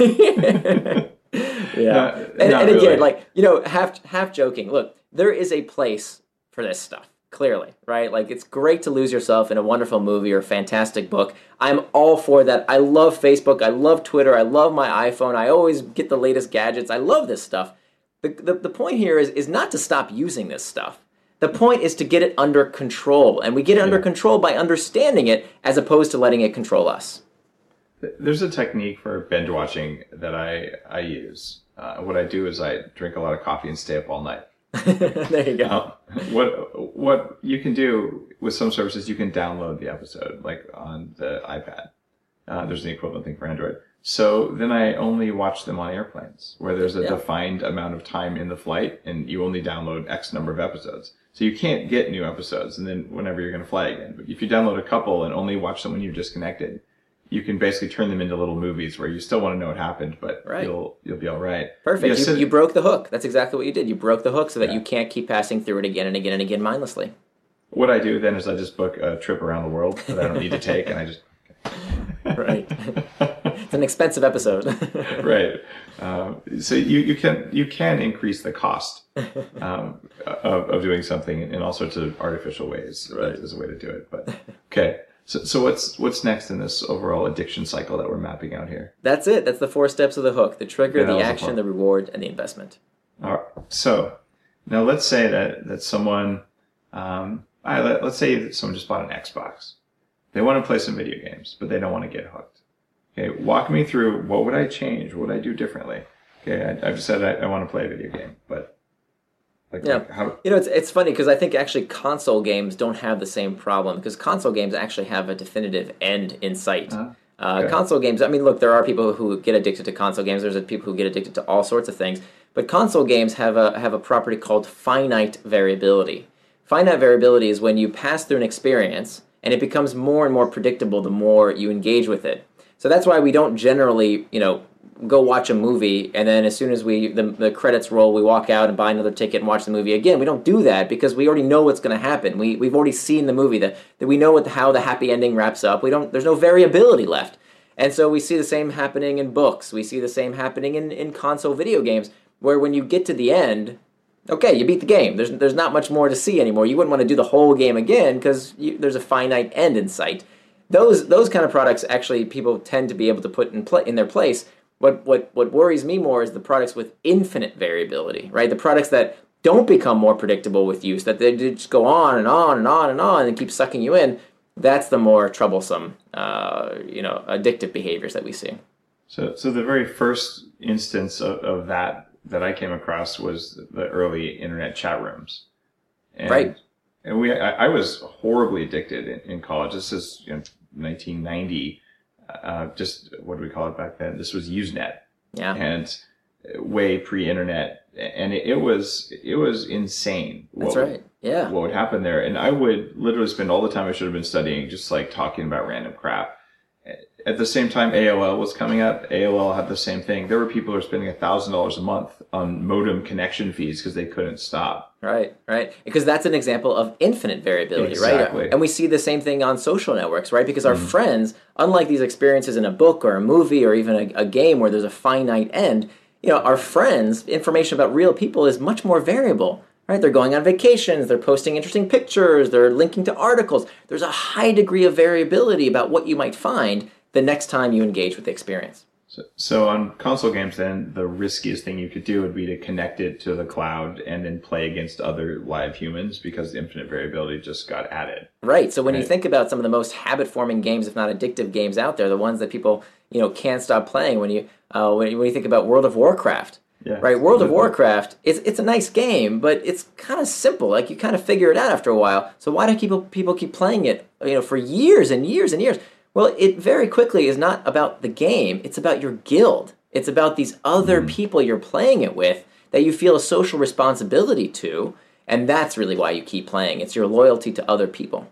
Yeah, not, and, not and again, really. like you know, half half joking. Look, there is a place for this stuff. Clearly, right? Like it's great to lose yourself in a wonderful movie or a fantastic book. I'm all for that. I love Facebook. I love Twitter. I love my iPhone. I always get the latest gadgets. I love this stuff. The the, the point here is is not to stop using this stuff. The point is to get it under control, and we get it under Yeah. control by understanding it as opposed to letting it control us. There's a technique for binge watching that I, I use. Uh, what I do is I drink a lot of coffee and stay up all night. There you go. Um, what what you can do with some services, you can download the episode, like on the iPad. Uh, there's an equivalent thing for Android. So then I only watch them on airplanes, where there's a Yeah. defined amount of time in the flight, and you only download X number of episodes. So you can't get new episodes, and then whenever you're going to fly again. But if you download a couple and only watch them when you're disconnected, you can basically turn them into little movies where you still want to know what happened, but Right. you'll you'll be all right. Perfect. Yeah, you, so- you broke the hook. That's exactly what you did. You broke the hook so that Yeah. you can't keep passing through it again and again and again mindlessly. What I do then is I just book a trip around the world that I don't need to take, and I just Right. It's an expensive episode. right. Um, so you, you can you can increase the cost um, of, of doing something in all sorts of artificial ways. Right. That is a way to do it. But okay. So so what's what's next in this overall addiction cycle that we're mapping out here? That's it. That's the four steps of the hook: the trigger, Yeah, that the was the action, four. the reward, and the investment. All right. So now let's say that that someone, um, I, let, let's say that someone just bought an Xbox. They want to play some video games, but they don't want to get hooked. Okay, walk me through what would I change? What would I do differently? Okay, I, I've said I, I want to play a video game, but like, Yeah. like how? You know, it's it's funny because I think actually console games don't have the same problem because console games actually have a definitive end in sight. Uh, Uh, okay. Console games, I mean, look, there are people who get addicted to console games. There's people who get addicted to all sorts of things. But console games have a have a property called finite variability. Finite variability is when you pass through an experience and it becomes more and more predictable the more you engage with it. So that's why we don't generally, you know, go watch a movie and then as soon as we the, the credits roll, we walk out and buy another ticket and watch the movie again. We don't do that because we already know what's going to happen. We we've already seen the movie, that that we know what the, how the happy ending wraps up. We don't. There's no variability left, and so we see the same happening in books. We see the same happening in, in console video games, where when you get to the end, okay, you beat the game. There's there's not much more to see anymore. You wouldn't want to do the whole game again because there's a finite end in sight. Those those kind of products actually people tend to be able to put in pla- in their place. What what what worries me more is the products with infinite variability, right? The products that don't become more predictable with use, that they just go on and on and on and on and keep sucking you in. That's the more troublesome, uh, you know, addictive behaviors that we see. So so the very first instance of, of that that I came across was the early internet chat rooms, and, Right. And we I, I was horribly addicted in, in college. This is you know, nineteen ninety. Uh, just what do we call it back then? This was Usenet, Yeah. and way pre-internet, and it, it was it was insane. That's what, right. Yeah. What would happen there? And I would literally spend all the time I should have been studying, just like talking about random crap. At the same time, A O L was coming up. A O L had the same thing. There were people who were spending a thousand dollars a month on modem connection fees because they couldn't stop. Right, right. Because that's an example of infinite variability, Exactly. right? And we see the same thing on social networks, right? Because our friends, unlike these experiences in a book or a movie or even a, a game where there's a finite end, you know, our friends, information about real people is much more variable, right? They're going on vacations, they're posting interesting pictures, they're linking to articles. There's a high degree of variability about what you might find the next time you engage with the experience. So, so on console games, then the riskiest thing you could do would be to connect it to the cloud and then play against other live humans because the infinite variability just got added. Right. So when you Right. think about some of the most habit-forming games, if not addictive games out there, the ones that people you know can't stop playing. When you uh, when, you, when you think about World of Warcraft, Yeah. right? World of Warcraft, it's it's a nice game, but it's kind of simple. Like you kind of figure it out after a while. So why do people people keep playing it? You know, for years and years and years. Well, it very quickly is not about the game. It's about your guild. It's about these other Mm. people you're playing it with that you feel a social responsibility to, and that's really why you keep playing. It's your loyalty to other people.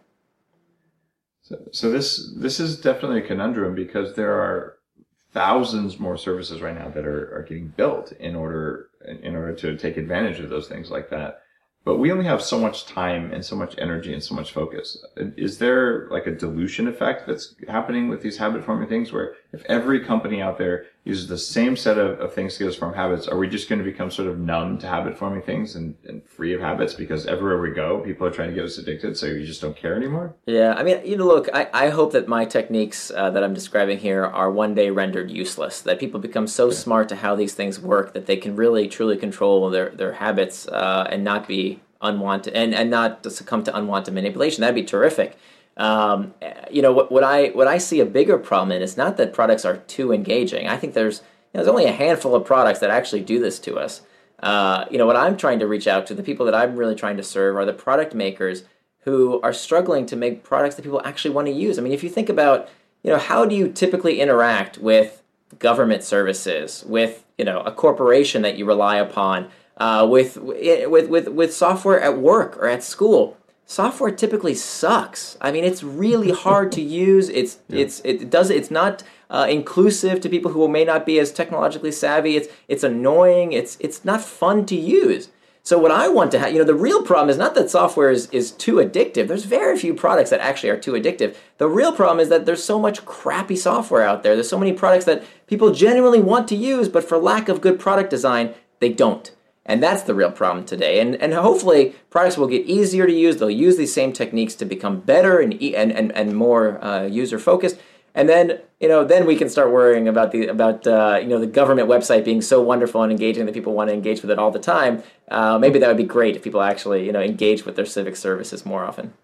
So, so this this is definitely a conundrum because there are thousands more services right now that are, are getting built in order in order to take advantage of those things like that. But we only have so much time and so much energy and so much focus. Is there like a dilution effect that's happening with these habit forming things where if every company out there uses the same set of, of things to get us from habits, are we just going to become sort of numb to habit forming things and, and free of habits because everywhere we go, people are trying to get us addicted, so you just don't care anymore? Yeah, I mean, you know, look, I, I hope that my techniques uh, that I'm describing here are one day rendered useless, that people become so smart to how these things work that they can really, truly control their, their habits uh, and not be unwanted and, and not to succumb to unwanted manipulation. That'd be terrific. Um, you know, what, what I what I see a bigger problem in is not that products are too engaging. I think there's you know, there's only a handful of products that actually do this to us. Uh, you know, what I'm trying to reach out to, the people that I'm really trying to serve are the product makers who are struggling to make products that people actually want to use. I mean, if you think about, you know, how do you typically interact with government services, with, you know, a corporation that you rely upon, uh, with, with, with, with software at work or at school? Software typically sucks. I mean, it's really hard to use. It's yeah. it's it does it's not uh, inclusive to people who may not be as technologically savvy. It's it's annoying. It's it's not fun to use. So what I want to have, you know, the real problem is not that software is, is too addictive. There's very few products that actually are too addictive. The real problem is that there's so much crappy software out there. There's so many products that people genuinely want to use, but for lack of good product design, they don't. And that's the real problem today. And and hopefully products will get easier to use. They'll use these same techniques to become better and and and, and more uh, user focused. And then you know then we can start worrying about the about uh, you know the government website being so wonderful and engaging that people want to engage with it all the time. Uh, maybe that would be great if people actually you know engage with their civic services more often.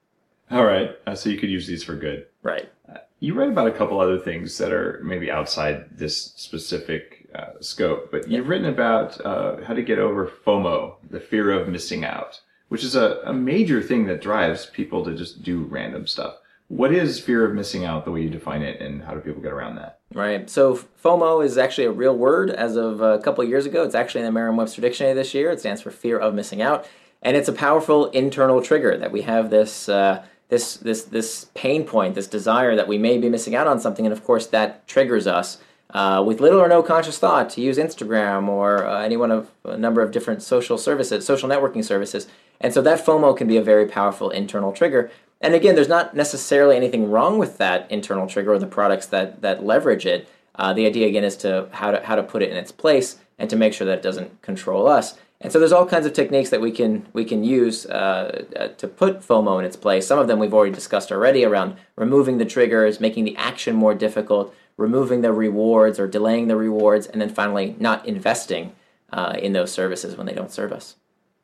All right, uh, so you could use these for good. Right. Uh, you write about a couple other things that are maybe outside this specific Uh, scope, but you've written about uh, how to get over FOMO, the fear of missing out, which is a, a major thing that drives people to just do random stuff. What is fear of missing out, the way you define it, and how do people get around that? Right. So FOMO is actually a real word as of a couple of years ago. It's actually in the Merriam-Webster Dictionary this year. It stands for fear of missing out, and it's a powerful internal trigger that we have this uh, this this this pain point, this desire that we may be missing out on something, and of course that triggers us. Uh, with little or no conscious thought to use Instagram or uh, any one of a number of different social services, social networking services. And so that FOMO can be a very powerful internal trigger. And again, there's not necessarily anything wrong with that internal trigger or the products that that leverage it. Uh, the idea again is to how to how to put it in its place and to make sure that it doesn't control us. And so there's all kinds of techniques that we can we can use uh, uh, to put FOMO in its place. Some of them we've already discussed already around removing the triggers, making the action more difficult, removing the rewards or delaying the rewards, and then finally not investing uh, in those services when they don't serve us.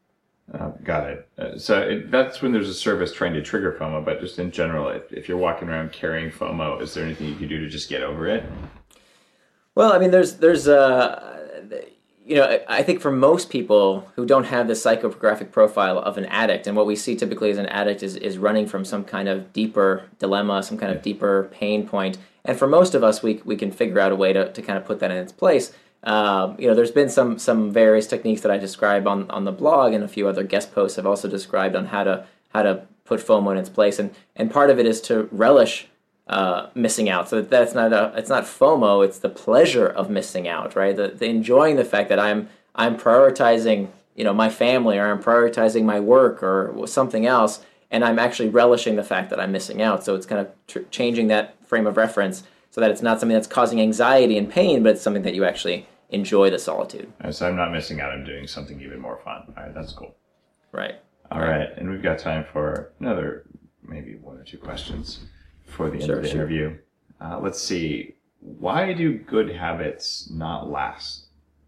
Uh, got it. Uh, so it, that's when there's a service trying to trigger FOMO, but just in general, if, if you're walking around carrying FOMO, is there anything you can do to just get over it? Well, I mean, there's, there's uh, you know, I think for most people who don't have the psychographic profile of an addict, and what we see typically as an addict is, is running from some kind of deeper dilemma, some kind of deeper pain point. And for most of us, we we can figure out a way to, to kind of put that in its place. Um, you know, there's been some some various techniques that I describe on, on the blog, and a few other guest posts have also described on how to how to put FOMO in its place. And and part of it is to relish uh, missing out. So that that's not a it's not FOMO. It's the pleasure of missing out, right? The, the enjoying the fact that I'm I'm prioritizing you know my family, or I'm prioritizing my work or something else, and I'm actually relishing the fact that I'm missing out. So it's kind of tr- changing that frame of reference so that it's not something that's causing anxiety and pain, but it's something that you actually enjoy the solitude. Right, so I'm not missing out. I'm doing something even more fun. All right, that's cool. Right. All right, and we've got time for another maybe one or two questions before the end sure, of the sure. interview. Uh, let's see. Why do good habits not last?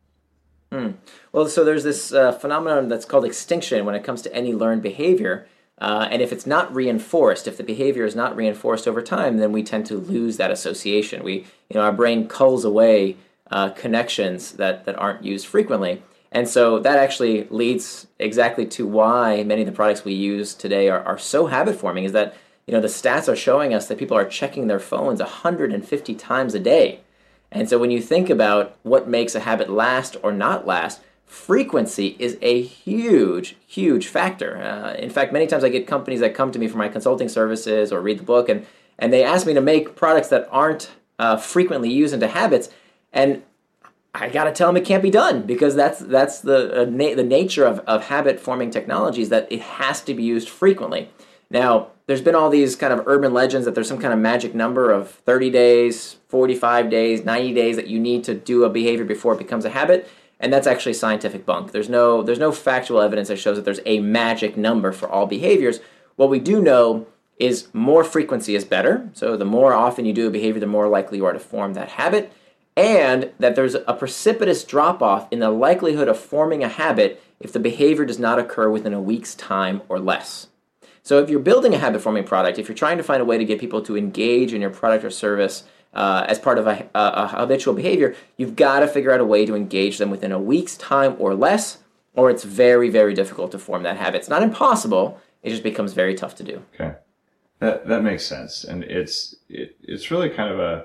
Hmm. Well, so there's this uh, phenomenon that's called extinction when it comes to any learned behavior. Uh, and if it's not reinforced, if the behavior is not reinforced over time, then we tend to lose that association. We, you know, our brain culls away uh, connections that, that aren't used frequently. And so that actually leads exactly to why many of the products we use today are, are so habit-forming, is that, you know, the stats are showing us that people are checking their phones one hundred fifty times a day. And so when you think about what makes a habit last or not last, frequency is a huge, huge factor. Uh, in fact, many times I get companies that come to me for my consulting services or read the book, and, and they ask me to make products that aren't uh, frequently used into habits, and I got to tell them it can't be done, because that's that's the uh, na- the nature of, of habit-forming technologies, that it has to be used frequently. Now, there's been all these kind of urban legends that there's some kind of magic number of thirty days, forty-five days, ninety days that you need to do a behavior before it becomes a habit. And that's actually scientific bunk. There's no there's no factual evidence that shows that there's a magic number for all behaviors. What we do know is more frequency is better. So the more often you do a behavior, the more likely you are to form that habit. and that there's a precipitous drop-off in the likelihood of forming a habit if the behavior does not occur within a week's time or less. So if you're building a habit-forming product, if you're trying to find a way to get people to engage in your product or service uh, as part of a, a, a habitual behavior, you've got to figure out a way to engage them within a week's time or less, or it's very, very difficult to form that habit. It's not impossible, it just becomes very tough to do. Okay. That that makes sense. And it's it, it's really kind of a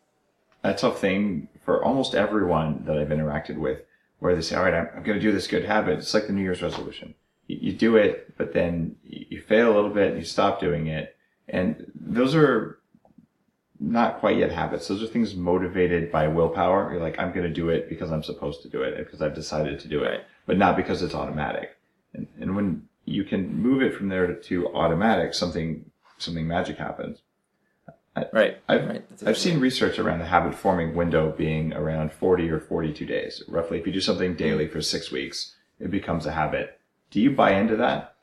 a tough thing for almost everyone that I've interacted with, where they say, all right, I'm, I'm going to do this good habit. It's like the New Year's resolution. You, you do it, but then you fail a little bit and you stop doing it. And those are not quite yet habits. Those are things motivated by willpower. You're like, I'm going to do it because I'm supposed to do it, because I've decided to do it, Right. but not because it's automatic. And, and when you can move it from there to, to automatic, something something magic happens. I, Right. I've, right. I've seen research around the habit forming window being around forty or forty-two days. Roughly, if you do something daily for six weeks, it becomes a habit. Do you buy into that?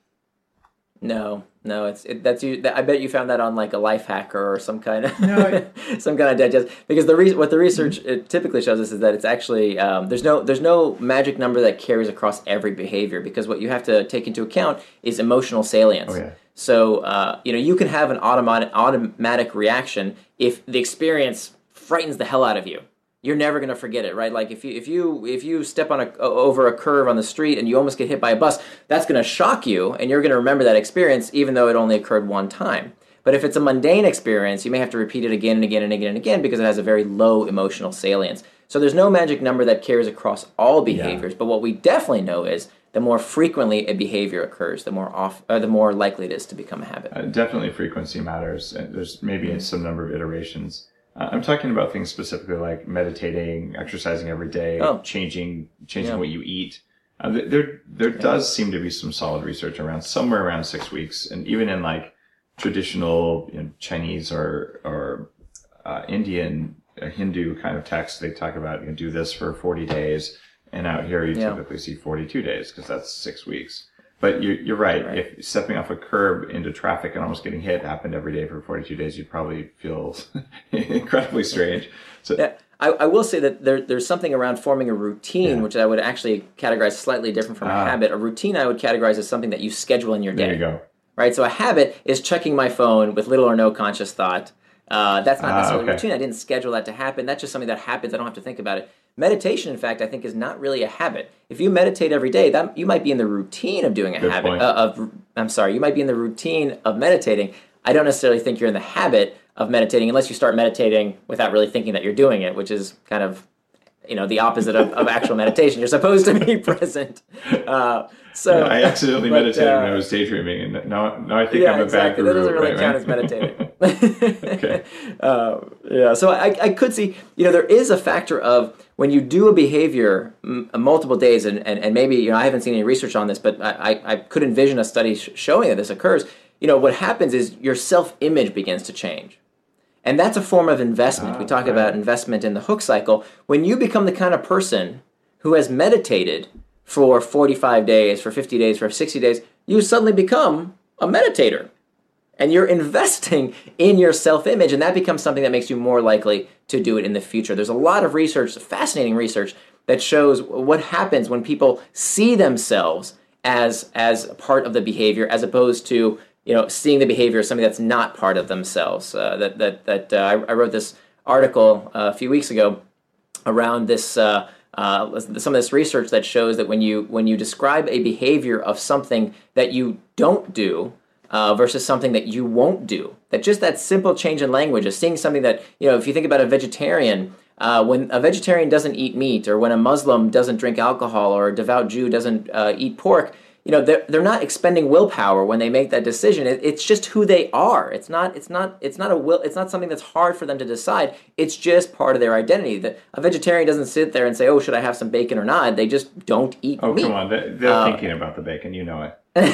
No, no, it's it, that's you. I bet you found that on like a life hacker or some kind of No, some kind of digest. Because the re- what the research it typically shows us is that it's actually um, there's no there's no magic number that carries across every behavior, because what you have to take into account is emotional salience. Oh, yeah. So uh, you know, you can have an automatic automatic reaction if the experience frightens the hell out of you. You're never going to forget it, right? Like if you if you if you step on a over a curve on the street and you almost get hit by a bus, that's going to shock you, and you're going to remember that experience even though it only occurred one time. But if it's a mundane experience, you may have to repeat it again and again and again and again because it has a very low emotional salience. So there's no magic number that carries across all behaviors. Yeah. But what we definitely know is the more frequently a behavior occurs, the more off, or the more likely it is to become a habit. Uh, definitely, frequency matters. There's maybe mm-hmm. some number of iterations. Uh, I'm talking about things specifically like meditating, exercising every day, oh. changing changing yeah. what you eat. Uh, there there yeah. does seem to be some solid research around somewhere around six weeks, and even in like traditional you know, Chinese or or uh, Indian uh, Hindu kind of texts, they talk about you know, do this for forty days, and out here you yeah. typically see forty-two days because that's six weeks. But you're, you're right. right. If stepping off a curb into traffic and almost getting hit happened every day for forty-two days, you'd probably feel incredibly strange. So, yeah, I, I will say that there, there's something around forming a routine, yeah. which I would actually categorize slightly different from ah. a habit. A routine I would categorize as something that you schedule in your day. There you go. Right? So a habit is checking my phone with little or no conscious thought. Uh, that's not necessarily ah, okay. a routine. I didn't schedule that to happen. That's just something that happens. I don't have to think about it. Meditation, in fact, I think is not really a habit. If you meditate every day, that you might be in the routine of doing a Good habit. point. Uh, of I'm sorry, you might be in the routine of meditating. I don't necessarily think you're in the habit of meditating unless you start meditating without really thinking that you're doing it, which is kind of, you know, the opposite of, of actual meditation. You're supposed to be present. Uh, so yeah, I accidentally but, meditated uh, when I was daydreaming, and now, now I think yeah, I'm a exactly. bad guru. That doesn't really right, count right? as meditating. Okay. Uh, yeah, so I, I could see, you know, there is a factor of when you do a behavior m- multiple days, and, and, and maybe, you know, I haven't seen any research on this, but I, I, I could envision a study sh- showing that this occurs. You know, what happens is your self-image begins to change. And that's a form of investment. Ah, we talk right. about investment in the hook cycle. When you become the kind of person who has meditated for forty-five days, for fifty days, for sixty days, you suddenly become a meditator. And you're investing in your self-image, and that becomes something that makes you more likely to do it in the future. There's a lot of research, fascinating research, that shows what happens when people see themselves as as part of the behavior, as opposed to you know seeing the behavior as something that's not part of themselves. Uh, that that that uh, I, I wrote this article uh, a few weeks ago around this. Uh, Uh, some of this research that shows that when you when you describe a behavior of something that you don't do uh, versus something that you won't do, that just that simple change in language of seeing something that, you know, if you think about a vegetarian, uh, when a vegetarian doesn't eat meat, or when a Muslim doesn't drink alcohol, or a devout Jew doesn't uh, eat pork, you know, they're they're not expending willpower when they make that decision. It, it's just who they are. It's not it's not it's not a will. It's not something that's hard for them to decide. It's just part of their identity. That a vegetarian doesn't sit there and say, "Oh, should I have some bacon or not?" They just don't eat oh, meat. Oh, come on! They're, they're uh, thinking about the bacon. You know it.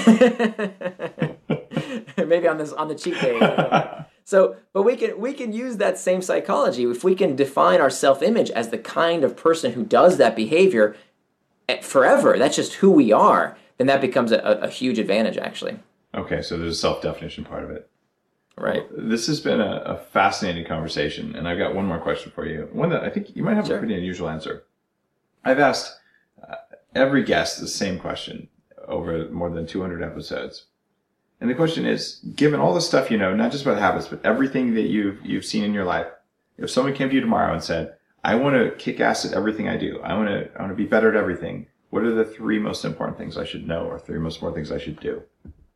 Maybe on this on the cheat day. So, but we can we can use that same psychology if we can define our self-image as the kind of person who does that behavior forever. That's just who we are. Then that becomes a, a huge advantage, actually. Okay, so there's a self-definition part of it. Right. Well, this has been a, a fascinating conversation, and I've got one more question for you. One that I think you might have sure. a pretty unusual answer. I've asked uh, every guest the same question over more than two hundred episodes. And the question is, given all the stuff you know, not just about habits, but everything that you've you've seen in your life, if someone came to you tomorrow and said, I want to kick ass at everything I do, I want to I want to be better at everything, what are the three most important things I should know, or three most important things I should do?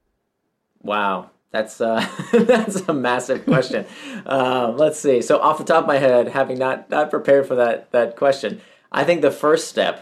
Wow. That's uh, that's a massive question. um, let's see. So off the top of my head, having not, not prepared for that that question, I think the first step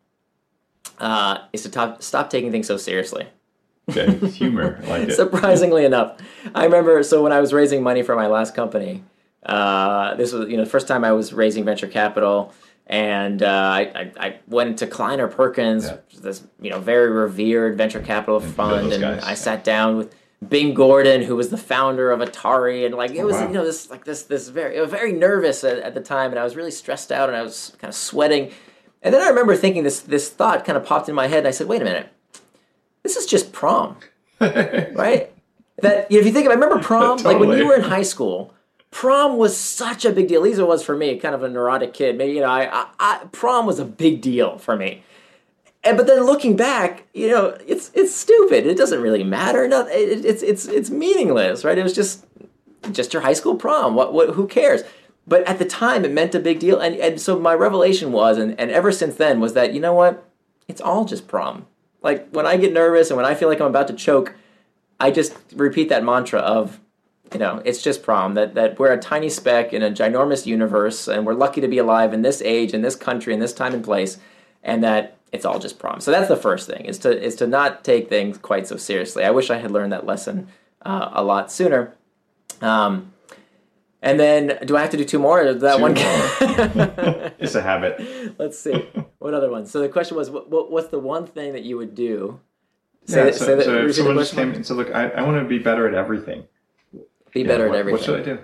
uh, is to top, stop taking things so seriously. Okay, humor, I like it. Surprisingly enough, I remember. So when I was raising money for my last company, uh, this was you know the first time I was raising venture capital, and uh, I, I I went to Kleiner Perkins, yeah. this you know very revered venture capital and fund, and guys. I sat down with Bing Gordon, who was the founder of Atari, and like it was, oh, wow. you know, this like this this very, I was very nervous at, at the time, and I was really stressed out, and I was kind of sweating. And then I remember thinking this this thought kind of popped in my head, and I said, "Wait a minute, this is just prom, right?" That you know, if you think, of, I remember prom, totally. Like when you were in high school, prom was such a big deal. At least it was for me, kind of a neurotic kid. Maybe you know, I, I, I prom was a big deal for me. And but then looking back, you know, it's it's stupid. It doesn't really matter. No, it, it's it's it's meaningless, right? It was just just your high school prom. What what? Who cares? But at the time, it meant a big deal. And and so my revelation was, and, and ever since then, was that you know what? It's all just prom. Like when I get nervous and when I feel like I'm about to choke, I just repeat that mantra of, you know, it's just prom. That that we're a tiny speck in a ginormous universe, and we're lucky to be alive in this age, in this country, in this time and place, and that. It's all just prom. So that's the first thing, is to is to not take things quite so seriously. I wish I had learned that lesson uh, a lot sooner. Um, and then, do I have to do two more? Or is that two one? More. It's a habit. Let's see. What other ones? So the question was, what, what what's the one thing that you would do? Say, yeah, so, say that, so if someone just came and said, look, I, I want to be better at everything. Be better yeah, what, at everything. What should I do?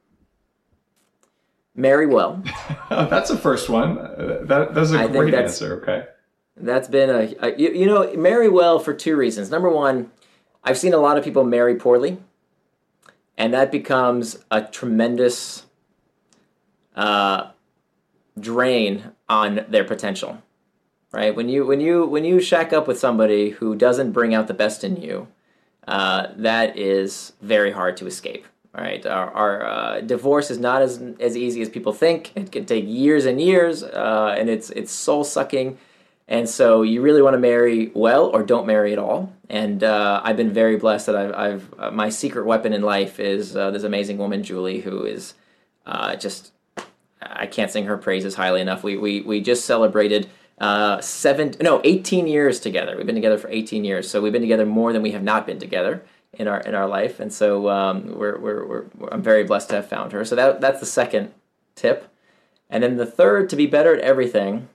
Marry well. Oh, that's the first one. Uh, that, that's a I great answer, okay. That's been a, a you, you know, marry well for two reasons. Number one, I've seen a lot of people marry poorly, and that becomes a tremendous uh, drain on their potential. Right? When you when you when you shack up with somebody who doesn't bring out the best in you, uh, that is very hard to escape. Right? Our, our uh, divorce is not as as easy as people think. It can take years and years, uh, and it's it's soul sucking. And so you really want to marry well, or don't marry at all. And uh, I've been very blessed that I've, I've uh, my secret weapon in life is uh, this amazing woman, Julie, who is uh, just, I can't sing her praises highly enough. We we we just celebrated uh, seven, no, eighteen years together. We've been together for eighteen years. So we've been together more than we have not been together in our in our life. And so um, we're, we're we're I'm very blessed to have found her. So that that's the second tip. And then the third, to be better at everything.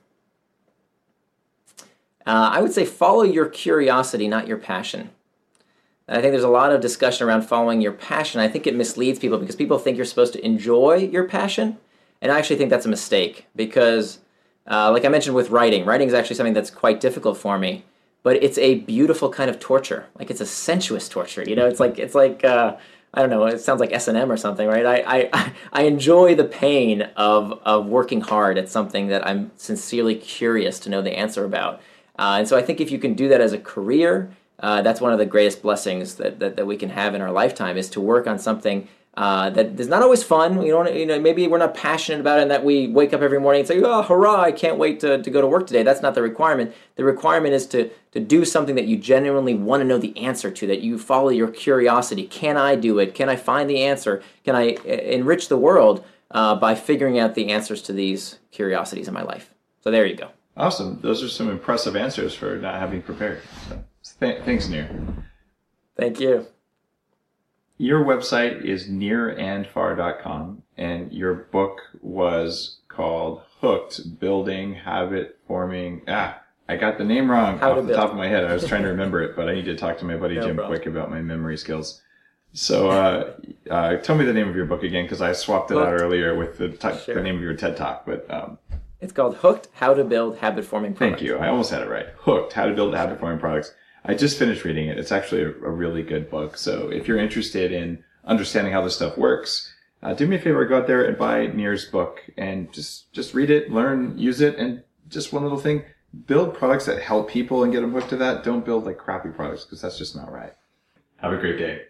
Uh, I would say follow your curiosity, not your passion. And I think there's a lot of discussion around following your passion. I think it misleads people because people think you're supposed to enjoy your passion. And I actually think that's a mistake because, uh, like I mentioned with writing, writing is actually something that's quite difficult for me. But it's a beautiful kind of torture. Like it's a sensuous torture. You know, it's like, it's like uh, I don't know, it sounds like S and M or something, right? I, I, I enjoy the pain of, of working hard at something that I'm sincerely curious to know the answer about. Uh, and so I think if you can do that as a career, uh, that's one of the greatest blessings that, that, that we can have in our lifetime, is to work on something uh, that is not always fun. You know, you know, maybe we're not passionate about it and that we wake up every morning and say, oh, hurrah, I can't wait to, to go to work today. That's not the requirement. The requirement is to, to do something that you genuinely want to know the answer to, that you follow your curiosity. Can I do it? Can I find the answer? Can I enrich the world uh, by figuring out the answers to these curiosities in my life? So there you go. Awesome. Those are some impressive answers for not having prepared. So, th- thanks, Nir. Thank you. Your website is nir and far dot com, and your book was called Hooked, Building Habit Forming. Ah, I got the name wrong How off the build. top of my head. I was trying to remember it, but I need to talk to my buddy no Jim problem. Quick about my memory skills. So uh, uh, tell me the name of your book again, because I swapped it Hooked. out earlier with the, t- sure. the name of your TED Talk. But um, it's called Hooked, How to Build Habit-Forming Products. Thank you. I almost had it right. Hooked, How to Build Habit-Forming Products. I just finished reading it. It's actually a, a really good book. So if you're interested in understanding how this stuff works, uh, do me a favor, go out there and buy Nir's book and just, just read it, learn, use it. And just one little thing, build products that help people and get them hooked to that. Don't build like crappy products, because that's just not right. Have a great day.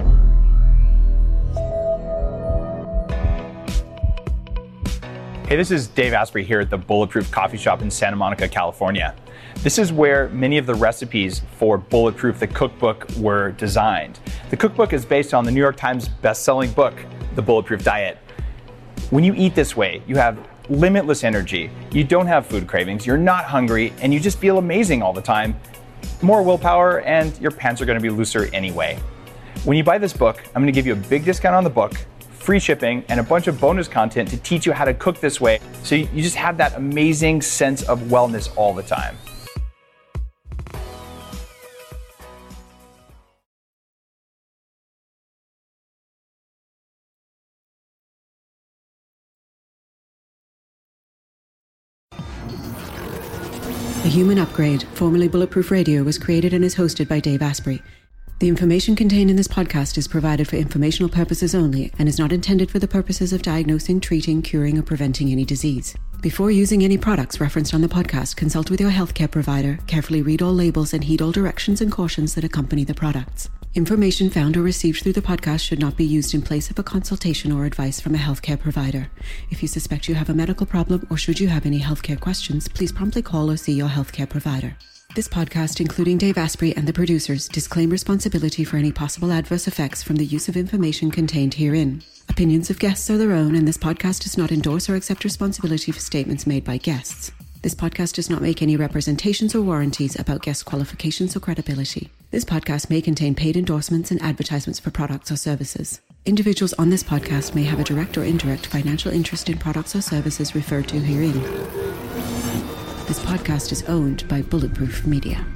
Hey, this is Dave Asprey here at the Bulletproof Coffee Shop in Santa Monica, California. This is where many of the recipes for Bulletproof, the cookbook, were designed. The cookbook is based on the New York Times best-selling book, The Bulletproof Diet. When you eat this way, you have limitless energy, you don't have food cravings, you're not hungry, and you just feel amazing all the time. More willpower, and your pants are going to be looser anyway. When you buy this book, I'm going to give you a big discount on the book, free shipping, and a bunch of bonus content to teach you how to cook this way, so you just have that amazing sense of wellness all the time. The Human Upgrade, formerly Bulletproof Radio, was created and is hosted by Dave Asprey. The information contained in this podcast is provided for informational purposes only and is not intended for the purposes of diagnosing, treating, curing, or preventing any disease. Before using any products referenced on the podcast, consult with your healthcare provider, carefully read all labels, and heed all directions and cautions that accompany the products. Information found or received through the podcast should not be used in place of a consultation or advice from a healthcare provider. If you suspect you have a medical problem or should you have any healthcare questions, please promptly call or see your healthcare provider. This podcast, including Dave Asprey and the producers, disclaim responsibility for any possible adverse effects from the use of information contained herein. Opinions of guests are their own, and this podcast does not endorse or accept responsibility for statements made by guests. This podcast does not make any representations or warranties about guest qualifications or credibility. This podcast may contain paid endorsements and advertisements for products or services. Individuals on this podcast may have a direct or indirect financial interest in products or services referred to herein. This podcast is owned by Bulletproof Media.